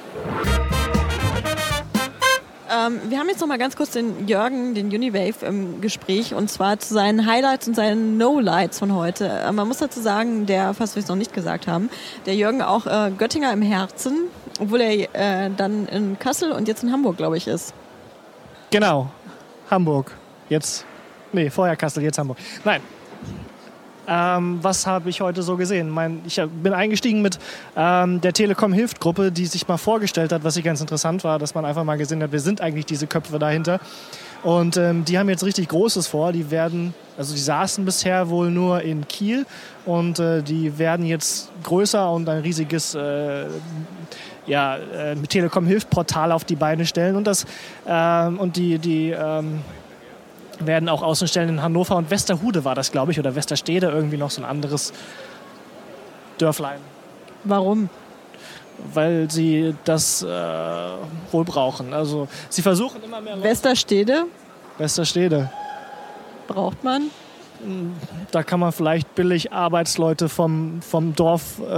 Ähm, wir haben jetzt noch mal ganz kurz den Jürgen, den Uniwave, im Gespräch und zwar zu seinen Highlights und seinen No-Lights von heute. Äh, man muss dazu sagen, der, falls wir es noch nicht gesagt haben, der Jürgen auch äh, Göttinger im Herzen, obwohl er äh, dann in Kassel und jetzt in Hamburg, glaube ich, ist. genau, Hamburg. Jetzt, nee, vorher Kassel, jetzt Hamburg. Nein. Ähm, was habe ich heute so gesehen? Mein, ich bin eingestiegen mit ähm, der Telekom-Hilft-Gruppe, die sich mal vorgestellt hat, was ich ganz interessant war, dass man einfach mal gesehen hat, wer sind eigentlich diese Köpfe dahinter. Und ähm, die haben jetzt richtig Großes vor. Die werden, also die saßen bisher wohl nur in Kiel und äh, die werden jetzt größer und ein riesiges äh, ja, äh, Telekom-Hilft-Portal auf die Beine stellen. Und, das, ähm, und die... die ähm, werden auch Außenstellen in Hannover und Westerhude war das, glaube ich, oder Westerstede, irgendwie noch so ein anderes Dörflein. Warum? Weil sie das äh, wohl brauchen. Also sie versuchen immer mehr... Westerstede? Westerstede. Braucht man? Da kann man vielleicht billig Arbeitsleute vom, vom Dorf äh,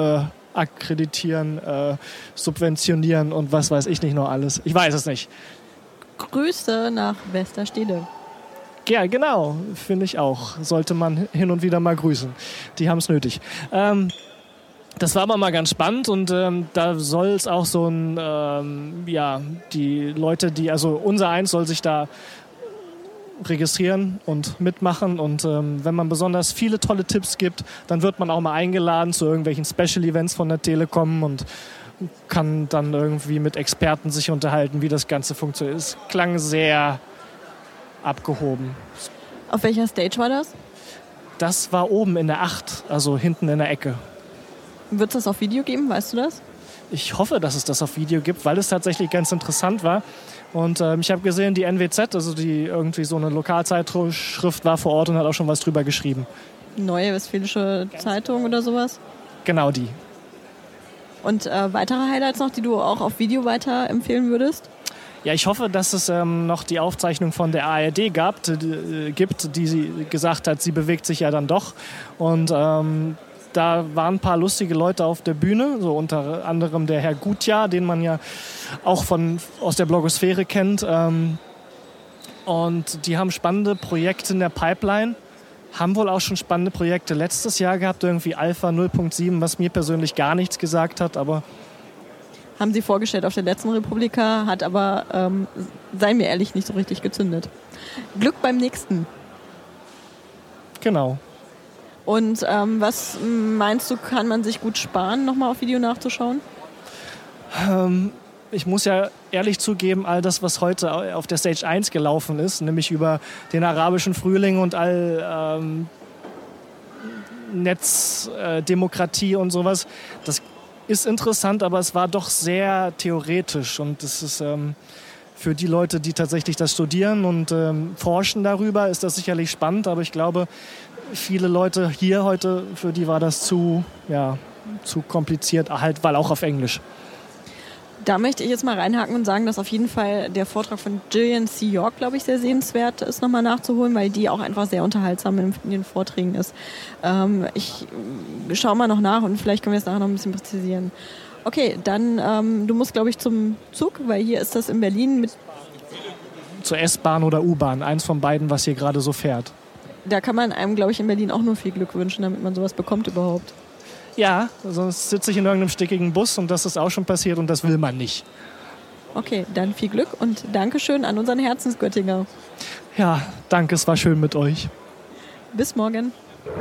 akkreditieren, äh, subventionieren und was weiß ich nicht noch alles. Ich weiß es nicht. Grüße nach Westerstede. Ja, genau, finde ich auch. Sollte man hin und wieder mal grüßen. Die haben es nötig. Ähm, das war aber mal ganz spannend und ähm, da soll es auch so ein, ähm, ja, die Leute, die, also unser Eins soll sich da registrieren und mitmachen und ähm, wenn man besonders viele tolle Tipps gibt, dann wird man auch mal eingeladen zu irgendwelchen Special-Events von der Telekom und kann dann irgendwie mit Experten sich unterhalten, wie das Ganze funktioniert. Es klang sehr abgehoben. Auf welcher Stage war das? Das war oben in der acht, also hinten in der Ecke. Wird es das auf Video geben, weißt du das? Ich hoffe, dass es das auf Video gibt, weil es tatsächlich ganz interessant war. Und ähm, ich habe gesehen, die N W Z, also die irgendwie so eine Lokalzeitschrift war vor Ort und hat auch schon was drüber geschrieben. Neue Westfälische Zeitung oder sowas? Genau die. Und äh, weitere Highlights noch, die du auch auf Video weiterempfehlen würdest? Ja, ich hoffe, dass es ähm, noch die Aufzeichnung von der A R D gab, die, gibt, die sie gesagt hat, sie bewegt sich ja dann doch. Und ähm, da waren ein paar lustige Leute auf der Bühne, so unter anderem der Herr Gutjahr, den man ja auch von, aus der Blogosphäre kennt. Ähm, und die haben spannende Projekte in der Pipeline, haben wohl auch schon spannende Projekte letztes Jahr gehabt, irgendwie Alpha null Punkt sieben, was mir persönlich gar nichts gesagt hat, aber... Haben sie vorgestellt auf der letzten Republika, hat aber, ähm, seien wir ehrlich, nicht so richtig gezündet. Glück beim nächsten. Genau. Und ähm, was meinst du, kann man sich gut sparen, nochmal auf Video nachzuschauen? Ähm, ich muss ja ehrlich zugeben, all das, was heute auf der Stage eins gelaufen ist, nämlich über den arabischen Frühling und all ähm, Netzdemokratie äh, und sowas, das ist interessant, aber es war doch sehr theoretisch und das ist ähm, für die Leute, die tatsächlich das studieren und ähm, forschen darüber, ist das sicherlich spannend, aber ich glaube, viele Leute hier heute, für die war das zu, ja, zu kompliziert, halt, weil auch auf Englisch. Da möchte ich jetzt mal reinhaken und sagen, dass auf jeden Fall der Vortrag von Gillian C. York, glaube ich, sehr sehenswert ist, nochmal nachzuholen, weil die auch einfach sehr unterhaltsam in den Vorträgen ist. Ähm, ich schaue mal noch nach und vielleicht können wir es nachher noch ein bisschen präzisieren. Okay, dann, ähm, du musst, glaube ich, zum Zug, weil hier ist das in Berlin mit... Zur S-Bahn oder U-Bahn, eins von beiden, was hier gerade so fährt. Da kann man einem, glaube ich, in Berlin auch nur viel Glück wünschen, damit man sowas bekommt überhaupt. Ja, sonst sitze ich in irgendeinem stickigen Bus und das ist auch schon passiert und das will man nicht. Okay, dann viel Glück und Dankeschön an unseren Herzensgöttinger. Ja, danke, es war schön mit euch. Bis morgen.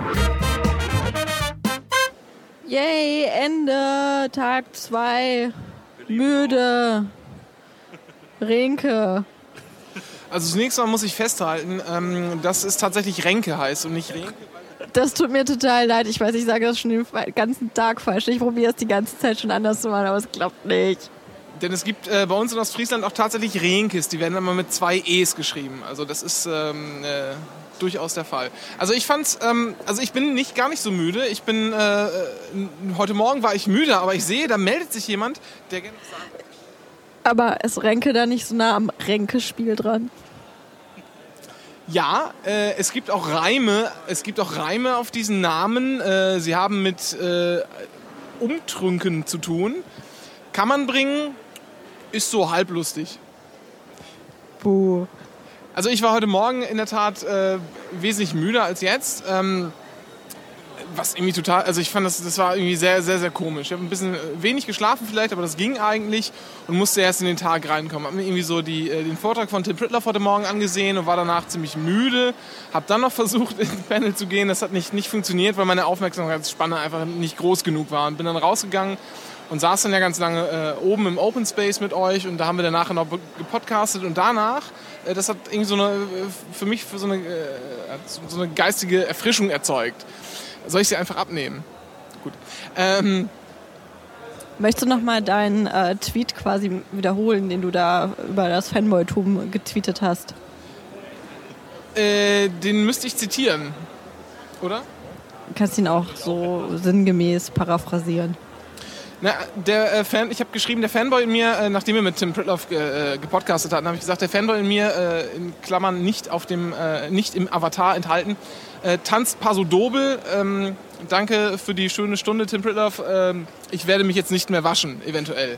Yay, Ende, Tag zwei, müde, Renke. Also zunächst mal muss ich festhalten, ähm, dass es tatsächlich Renke heißt und nicht Renke. Das tut mir total leid. Ich weiß, ich sage das schon den ganzen Tag falsch. Ich probiere es die ganze Zeit schon anders zu machen, aber es klappt nicht. Denn es gibt äh, bei uns in Ostfriesland auch tatsächlich Renkes, die werden immer mit zwei E's geschrieben. Also das ist ähm, äh, durchaus der Fall. Also ich fand's, ähm, also ich bin nicht gar nicht so müde. Ich bin, äh, heute Morgen war ich müde, aber ich sehe, da meldet sich jemand, der gerne sagt. Aber ist Renke da nicht so nah am Renke-Spiel dran? Ja, äh, es gibt auch Reime. Es gibt auch Reime auf diesen Namen. Äh, sie haben mit äh, Umtrünken zu tun. Kann man bringen, ist so halblustig. Puh. Also ich war heute Morgen in der Tat äh, wesentlich müder als jetzt. Ähm, was irgendwie total, also ich fand das, das war irgendwie sehr, sehr, sehr komisch. Ich habe ein bisschen wenig geschlafen vielleicht, aber das ging eigentlich und musste erst in den Tag reinkommen. Habe mir irgendwie so die, den Vortrag von Tim Pritloff heute Morgen angesehen und war danach ziemlich müde. Habe dann noch versucht, ins Panel zu gehen. Das hat nicht, nicht funktioniert, weil meine Aufmerksamkeitsspanne einfach nicht groß genug war. Und bin dann rausgegangen und saß dann ja ganz lange äh, oben im Open Space mit euch und da haben wir dann nachher noch gepodcastet und danach, äh, das hat irgendwie so eine, für mich für so eine, äh, so eine geistige Erfrischung erzeugt. Soll ich sie einfach abnehmen? Gut. Ähm, Möchtest du nochmal deinen äh, Tweet quasi wiederholen, den du da über das Fanboy-Tum getweetet hast? Äh, den müsste ich zitieren, oder? Du kannst ihn auch so sinngemäß paraphrasieren. Na, der äh, Fan, ich habe geschrieben, der Fanboy in mir, äh, nachdem wir mit Tim Pritloff äh, gepodcastet hatten, habe ich gesagt, der Fanboy in mir, äh, in Klammern nicht auf dem, äh, nicht im Avatar enthalten, äh, tanzt Paso Doble, ähm, Danke für die schöne Stunde, Tim Pritloff. Ähm, ich werde mich jetzt nicht mehr waschen, eventuell.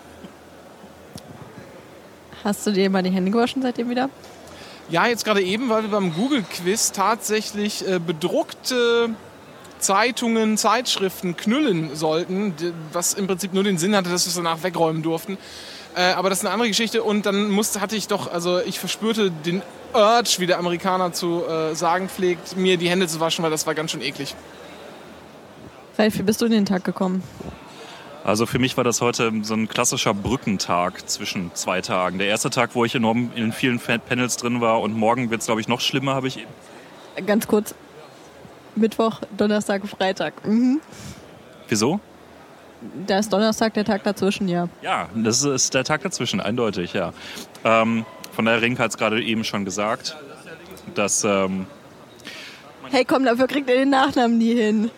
Hast du dir mal die Hände gewaschen seitdem wieder? Ja, jetzt gerade eben, weil wir beim Google-Quiz tatsächlich äh, bedruckte Zeitungen, Zeitschriften knüllen sollten, was im Prinzip nur den Sinn hatte, dass wir es danach wegräumen durften. Äh, aber das ist eine andere Geschichte. Und dann musste, hatte ich doch, also ich verspürte den Urge, wie der Amerikaner zu äh, sagen pflegt, mir die Hände zu waschen, weil das war ganz schön eklig. Ralf, wie bist du in den Tag gekommen? Also für mich war das heute so ein klassischer Brückentag zwischen zwei Tagen. Der erste Tag, wo ich enorm in vielen Panels drin war, und morgen wird es, glaube ich, noch schlimmer, habe ich eben. Ganz kurz, Mittwoch, Donnerstag, Freitag. Mhm. Wieso? Da ist Donnerstag der Tag dazwischen, ja. Ja, das ist der Tag dazwischen, eindeutig, ja. Ähm, von der Ring hat es gerade eben schon gesagt, dass... Ähm, Hey, komm, dafür kriegt er den Nachnamen nie hin.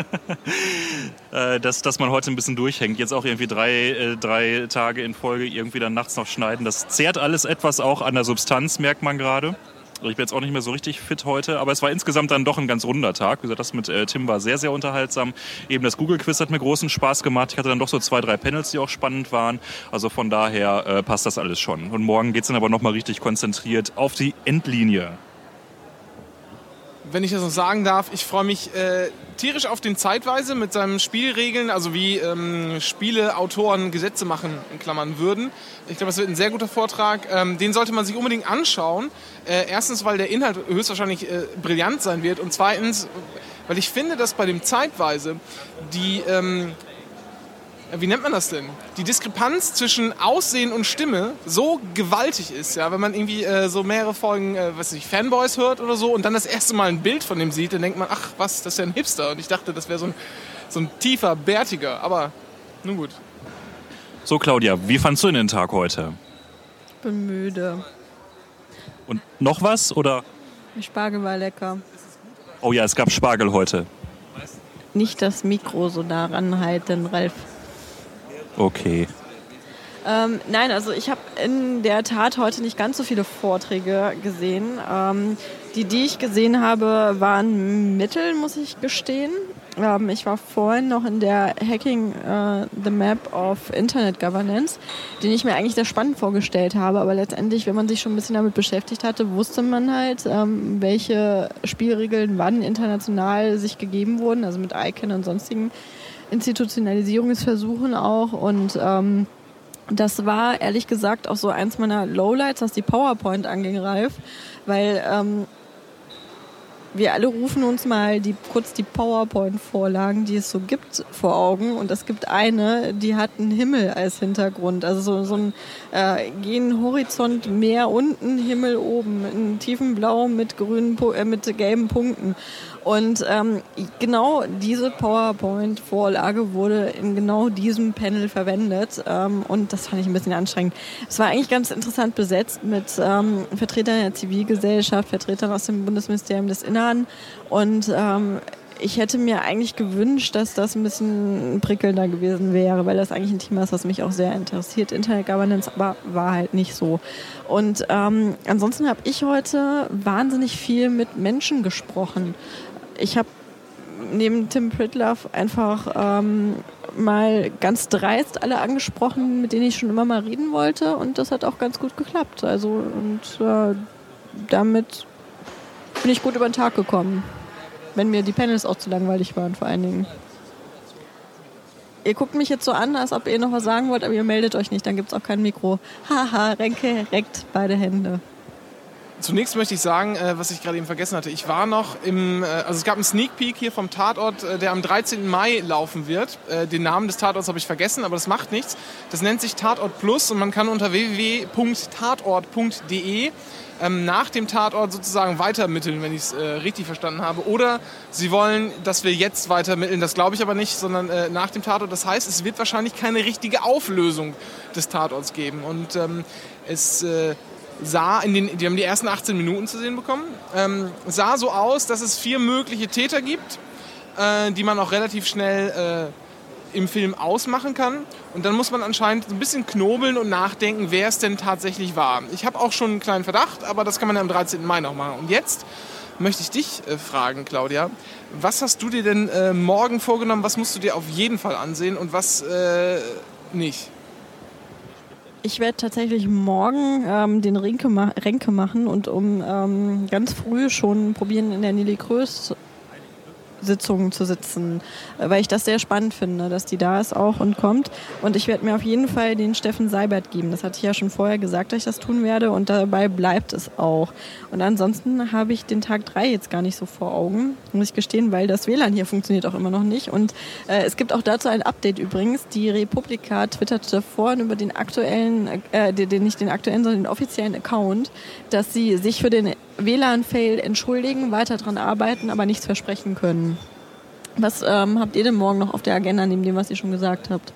äh, dass, dass man heute ein bisschen durchhängt. Jetzt auch irgendwie drei, äh, drei Tage in Folge irgendwie dann nachts noch schneiden. Das zehrt alles etwas auch an der Substanz, merkt man gerade. Ich bin jetzt auch nicht mehr so richtig fit heute, aber es war insgesamt dann doch ein ganz runder Tag. Wie gesagt, das mit äh, Tim war sehr, sehr unterhaltsam. Eben das Google-Quiz hat mir großen Spaß gemacht. Ich hatte dann doch so zwei, drei Panels, die auch spannend waren. Also von daher äh, passt das alles schon. Und morgen geht es dann aber nochmal richtig konzentriert auf die Endlinie. Wenn ich das noch sagen darf, ich freue mich äh, tierisch auf den Zeitweise mit seinen Spielregeln, also wie ähm, Spieleautoren Gesetze machen, in Klammern würden. Ich glaube, das wird ein sehr guter Vortrag. Ähm, den sollte man sich unbedingt anschauen. Äh, erstens, weil der Inhalt höchstwahrscheinlich äh, brillant sein wird, und zweitens, weil ich finde, dass bei dem Zeitweise die... Ähm, wie nennt man das denn? Die Diskrepanz zwischen Aussehen und Stimme so gewaltig ist, ja, wenn man irgendwie äh, so mehrere Folgen, äh, was weiß ich, Fanboys hört oder so und dann das erste Mal ein Bild von dem sieht, dann denkt man, ach was, das ist ja ein Hipster, und ich dachte, das wäre so ein, so ein tiefer, bärtiger, aber nun gut. So, Claudia, wie fandst du den Tag heute? Ich bin müde. Und noch was, oder? Der Spargel war lecker. Oh ja, es gab Spargel heute. Nicht das Mikro so nah ranhalten, Ralf. Okay. Ähm, nein, also ich habe in der Tat heute nicht ganz so viele Vorträge gesehen. Ähm, die, die ich gesehen habe, waren mittel, muss ich gestehen. Ähm, ich war vorhin noch in der Hacking uh, the Map of Internet Governance, den ich mir eigentlich sehr spannend vorgestellt habe. Aber letztendlich, wenn man sich schon ein bisschen damit beschäftigt hatte, wusste man halt, ähm, welche Spielregeln wann international sich gegeben wurden, also mit I C A N und sonstigen Institutionalisierungsversuchen auch. Und ähm, das war ehrlich gesagt auch so eins meiner Lowlights, was die PowerPoint anging, Ralf, weil ähm, wir alle rufen uns mal die, kurz die PowerPoint-Vorlagen, die es so gibt, vor Augen. Und es gibt eine, die hat einen Himmel als Hintergrund. Also so, so ein äh, gehen Horizont, Meer unten, Himmel oben, in tiefem Blau mit grünen, äh, mit gelben Punkten. Und ähm, genau diese PowerPoint-Vorlage wurde in genau diesem Panel verwendet. Ähm, und das fand ich ein bisschen anstrengend. Es war eigentlich ganz interessant besetzt mit ähm, Vertretern der Zivilgesellschaft, Vertretern aus dem Bundesministerium des Innern. Und ähm, ich hätte mir eigentlich gewünscht, dass das ein bisschen prickelnder gewesen wäre, weil das eigentlich ein Thema ist, das mich auch sehr interessiert, Internet Governance, aber war halt nicht so. Und ähm, ansonsten habe ich heute wahnsinnig viel mit Menschen gesprochen. Ich habe neben Tim Pritloff einfach ähm, mal ganz dreist alle angesprochen, mit denen ich schon immer mal reden wollte, und das hat auch ganz gut geklappt. Also und äh, damit bin ich gut über den Tag gekommen, wenn mir die Panels auch zu langweilig waren vor allen Dingen. Ihr guckt mich jetzt so an, als ob ihr noch was sagen wollt, aber ihr meldet euch nicht, dann gibt es auch kein Mikro. Haha, Renke reckt beide Hände. Zunächst möchte ich sagen, äh, was ich gerade eben vergessen hatte. Ich war noch im, äh, also es gab einen Sneak Peek hier vom Tatort, äh, der am dreizehnten Mai laufen wird. Äh, den Namen des Tatorts habe ich vergessen, aber das macht nichts. Das nennt sich Tatort Plus und man kann unter w w w punkt tatort punkt d e ähm, nach dem Tatort sozusagen weitermitteln, wenn ich es äh, richtig verstanden habe. Oder Sie wollen, dass wir jetzt weitermitteln, das glaube ich aber nicht, sondern äh, nach dem Tatort. Das heißt, es wird wahrscheinlich keine richtige Auflösung des Tatorts geben. Und ähm, es... Äh, sah in den, die haben die ersten achtzehn Minuten zu sehen bekommen, ähm, sah so aus, dass es vier mögliche Täter gibt, äh, die man auch relativ schnell äh, im Film ausmachen kann. Und dann muss man anscheinend ein bisschen knobeln und nachdenken, wer es denn tatsächlich war. Ich habe auch schon einen kleinen Verdacht, aber das kann man ja am dreizehnten Mai noch machen. Und jetzt möchte ich dich äh, fragen, Claudia. Was hast du dir denn äh, morgen vorgenommen? Was musst du dir auf jeden Fall ansehen und was äh, nicht? Ich werde tatsächlich morgen ähm, den Renke, ma- Renke machen und um ähm, ganz früh schon probieren, in der Nelly Krös Sitzungen zu sitzen, weil ich das sehr spannend finde, dass die da ist auch und kommt. Und ich werde mir auf jeden Fall den Steffen Seibert geben. Das hatte ich ja schon vorher gesagt, dass ich das tun werde und dabei bleibt es auch. Und ansonsten habe ich den Tag drei jetzt gar nicht so vor Augen, muss ich gestehen, weil das W L A N hier funktioniert auch immer noch nicht. Und äh, es gibt auch dazu ein Update übrigens. Die Republika twitterte vorhin über den aktuellen, äh, den, nicht den aktuellen, sondern den offiziellen Account, dass sie sich für den W L A N-Fail entschuldigen, weiter dran arbeiten, aber nichts versprechen können. Was ähm, habt ihr denn morgen noch auf der Agenda, neben dem, was ihr schon gesagt habt?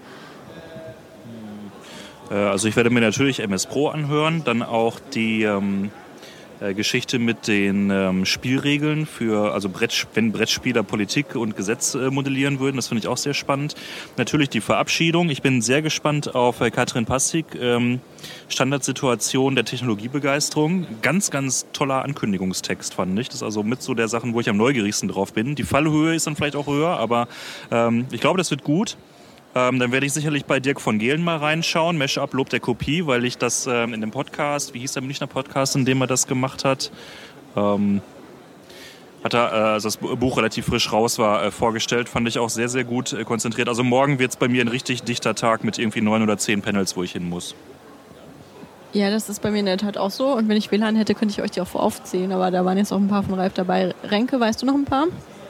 Also ich werde mir natürlich M S Pro anhören, dann auch die ähm, äh, Geschichte mit den ähm, Spielregeln für, also Brett, wenn Brettspieler Politik und Gesetz äh, modellieren würden, das finde ich auch sehr spannend. Natürlich die Verabschiedung. Ich bin sehr gespannt auf äh, Katrin Passig, ähm, Standardsituation der Technologiebegeisterung. Ganz, ganz toller Ankündigungstext, fand ich. Das ist also mit so der Sachen, wo ich am neugierigsten drauf bin. Die Fallhöhe ist dann vielleicht auch höher, aber ähm, ich glaube, das wird gut. Ähm, dann werde ich sicherlich bei Dirk von Gehlen mal reinschauen. Mashup, Lob der Kopie, weil ich das ähm, in dem Podcast, wie hieß der Münchner Podcast, in dem er das gemacht hat, ähm, hat er, äh, als das Buch relativ frisch raus war, äh, vorgestellt. Fand ich auch sehr, sehr gut äh, konzentriert. Also morgen wird es bei mir ein richtig dichter Tag mit irgendwie neun oder zehn Panels, wo ich hin muss. Ja, das ist bei mir in der Tat auch so. Und wenn ich W L A N hätte, könnte ich euch die auch aufzählen. Aber da waren jetzt auch ein paar von Ralf dabei. Renke, weißt du noch ein paar?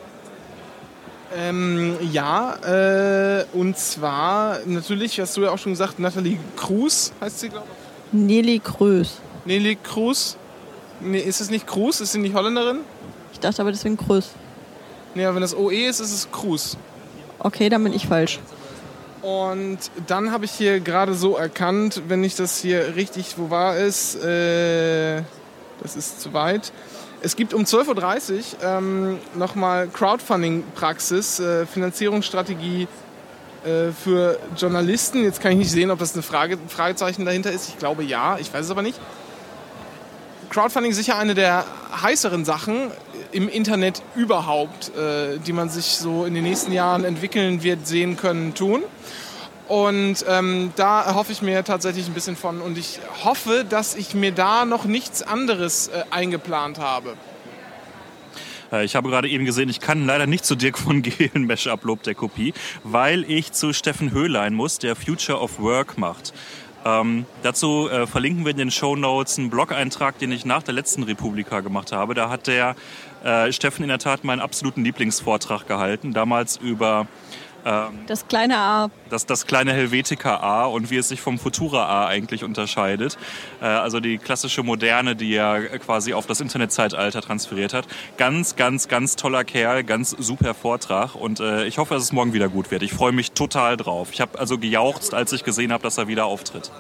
Ähm, ja, äh, und zwar natürlich, hast du ja auch schon gesagt, Nathalie Kruse heißt sie, glaube ich. Nelly Krös. Nelly Kruse? Nee, ist es nicht Kruse? Ist sie nicht Holländerin? Ich dachte aber deswegen Krös. Nee, aber wenn das O E ist, ist es Kruse. Okay, dann bin ich falsch. Und dann habe ich hier gerade so erkannt, wenn ich das hier richtig, wo war es? Äh, das ist zu weit. Es gibt um zwölf Uhr dreißig ähm, nochmal Crowdfunding-Praxis, äh, Finanzierungsstrategie äh, für Journalisten. Jetzt kann ich nicht sehen, ob das eine Frage, Fragezeichen dahinter ist. Ich glaube ja, ich weiß es aber nicht. Crowdfunding ist sicher eine der heißeren Sachen im Internet überhaupt, äh, die man sich so in den nächsten Jahren entwickeln wird, sehen können, tun. Und ähm, da erhoffe ich mir tatsächlich ein bisschen von. Und ich hoffe, dass ich mir da noch nichts anderes äh, eingeplant habe. Ich habe gerade eben gesehen, ich kann leider nicht zu Dirk von Gehlen Mashup Lob der Kopie, weil ich zu Steffen Höhlein muss, der Future of Work macht. Ähm, dazu äh, verlinken wir in den Shownotes einen Blog-Eintrag, den ich nach der letzten Republika gemacht habe. Da hat der äh, Steffen in der Tat meinen absoluten Lieblingsvortrag gehalten, damals über ähm, das kleine A. Das, das kleine Helvetica A und wie es sich vom Futura A eigentlich unterscheidet. Äh, also die klassische Moderne, die er quasi auf das Internetzeitalter transferiert hat. Ganz, ganz, ganz toller Kerl, ganz super Vortrag und äh, ich hoffe, dass es morgen wieder gut wird. Ich freue mich total drauf. Ich habe also gejauchzt, als ich gesehen habe, dass er wieder auftritt.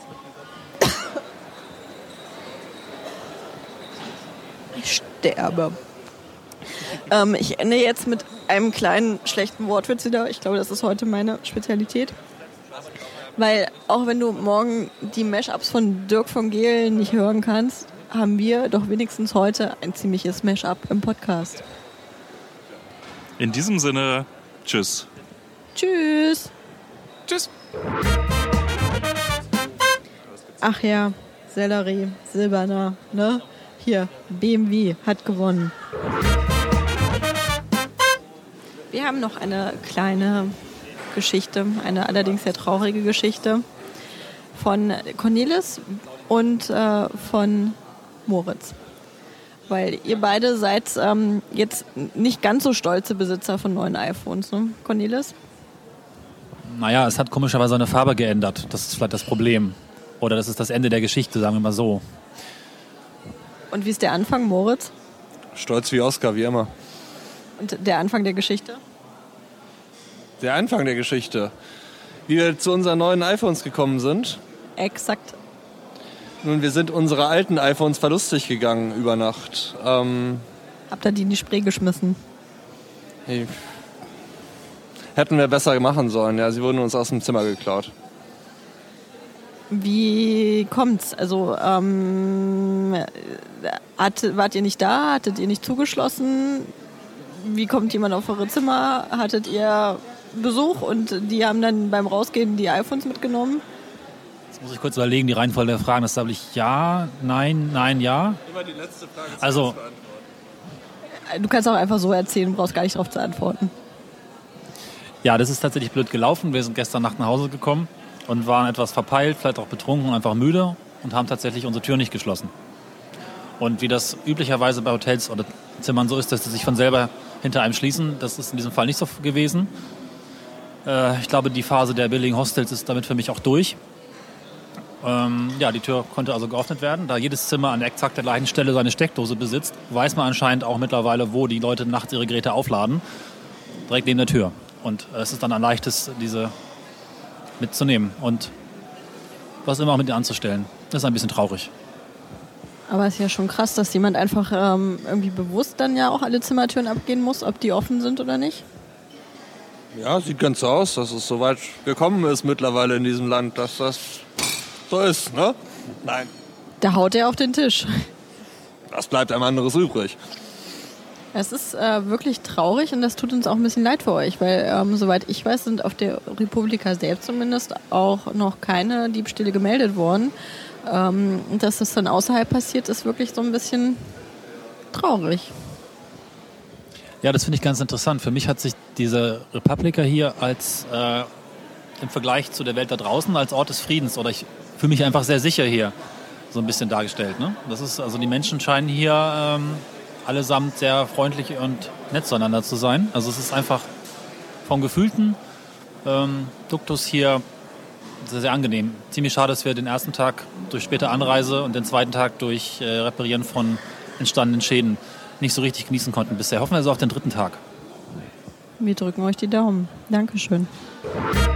Ich sterbe. ähm, ich ende jetzt mit einem kleinen schlechten Wortwitz wieder. Ich glaube, das ist heute meine Spezialität. Weil auch wenn du morgen die Mashups von Dirk von Gehlen nicht hören kannst, haben wir doch wenigstens heute ein ziemliches Mashup im Podcast. In diesem Sinne, tschüss. Tschüss. Tschüss. Ach ja, Sellerie, Silberner, ne? Hier, B M W hat gewonnen. Wir haben noch eine kleine Geschichte, eine allerdings sehr traurige Geschichte von Cornelis und äh, von Moritz. Weil ihr beide seid ähm, jetzt nicht ganz so stolze Besitzer von neuen iPhones, ne, Cornelis? Naja, es hat komischerweise eine Farbe geändert. Das ist vielleicht das Problem. Oder das ist das Ende der Geschichte, sagen wir mal so. Und wie ist der Anfang, Moritz? Stolz wie Oscar, wie immer. Und der Anfang der Geschichte? Der Anfang der Geschichte. Wie wir zu unseren neuen iPhones gekommen sind. Exakt. Nun, wir sind unsere alten iPhones verlustig gegangen über Nacht. Ähm, Habt ihr die in die Spree geschmissen? hey. Hätten wir besser machen sollen. Ja, sie wurden uns aus dem Zimmer geklaut. Wie kommt's? Also ähm, hat, wart ihr nicht da? Hattet ihr nicht zugeschlossen? Wie kommt jemand auf eure Zimmer? Hattet ihr Besuch und die haben dann beim Rausgehen die iPhones mitgenommen? Jetzt muss ich kurz überlegen, die Reihenfolge der Fragen. Das sage ich ja, nein, nein, ja. Immer die letzte Frage zuerst Also, beantworten. Du kannst auch einfach so erzählen, du brauchst gar nicht darauf zu antworten. ja, das ist tatsächlich blöd gelaufen. Wir sind gestern Nacht nach Hause gekommen und waren etwas verpeilt, vielleicht auch betrunken und einfach müde und haben tatsächlich unsere Tür nicht geschlossen. Und wie das üblicherweise bei Hotels oder Zimmern so ist, dass sie sich von selber hinter einem schließen, das ist in diesem Fall nicht so gewesen. Äh, ich glaube, die Phase der billigen Hostels ist damit für mich auch durch. Ähm, ja, die Tür konnte also geöffnet werden. Da jedes Zimmer an exakt der gleichen Stelle seine Steckdose besitzt, weiß man anscheinend auch mittlerweile, wo die Leute nachts ihre Geräte aufladen. Direkt neben der Tür. Und es ist dann ein leichtes, diese mitzunehmen und was immer auch mit ihr anzustellen. Das ist ein bisschen traurig. Aber es ist ja schon krass, dass jemand einfach ähm, irgendwie bewusst dann ja auch alle Zimmertüren abgehen muss, ob die offen sind oder nicht. Ja, sieht ganz so aus, dass es so weit gekommen ist mittlerweile in diesem Land, dass das so ist, ne? Nein, Da haut er auf den Tisch. das bleibt einem anderes übrig. Es ist äh, wirklich traurig und das tut uns auch ein bisschen leid für euch, weil ähm, soweit ich weiß, sind auf der Republika selbst zumindest auch noch keine Diebstähle gemeldet worden. Ähm, dass das dann außerhalb passiert, ist wirklich so ein bisschen traurig. Ja, das finde ich ganz interessant. Für mich hat sich diese Republika hier als äh, im Vergleich zu der Welt da draußen als Ort des Friedens oder ich fühle mich einfach sehr sicher hier so ein bisschen dargestellt. Ne? Das ist also die Menschen scheinen hier ähm, allesamt sehr freundlich und nett zueinander zu sein. Also es ist einfach vom gefühlten ähm, Duktus hier sehr, sehr angenehm. Ziemlich schade, dass wir den ersten Tag durch späte Anreise und den zweiten Tag durch äh, Reparieren von entstandenen Schäden nicht so richtig genießen konnten bisher. Hoffen wir also auf den dritten Tag. Wir drücken euch die Daumen. Dankeschön.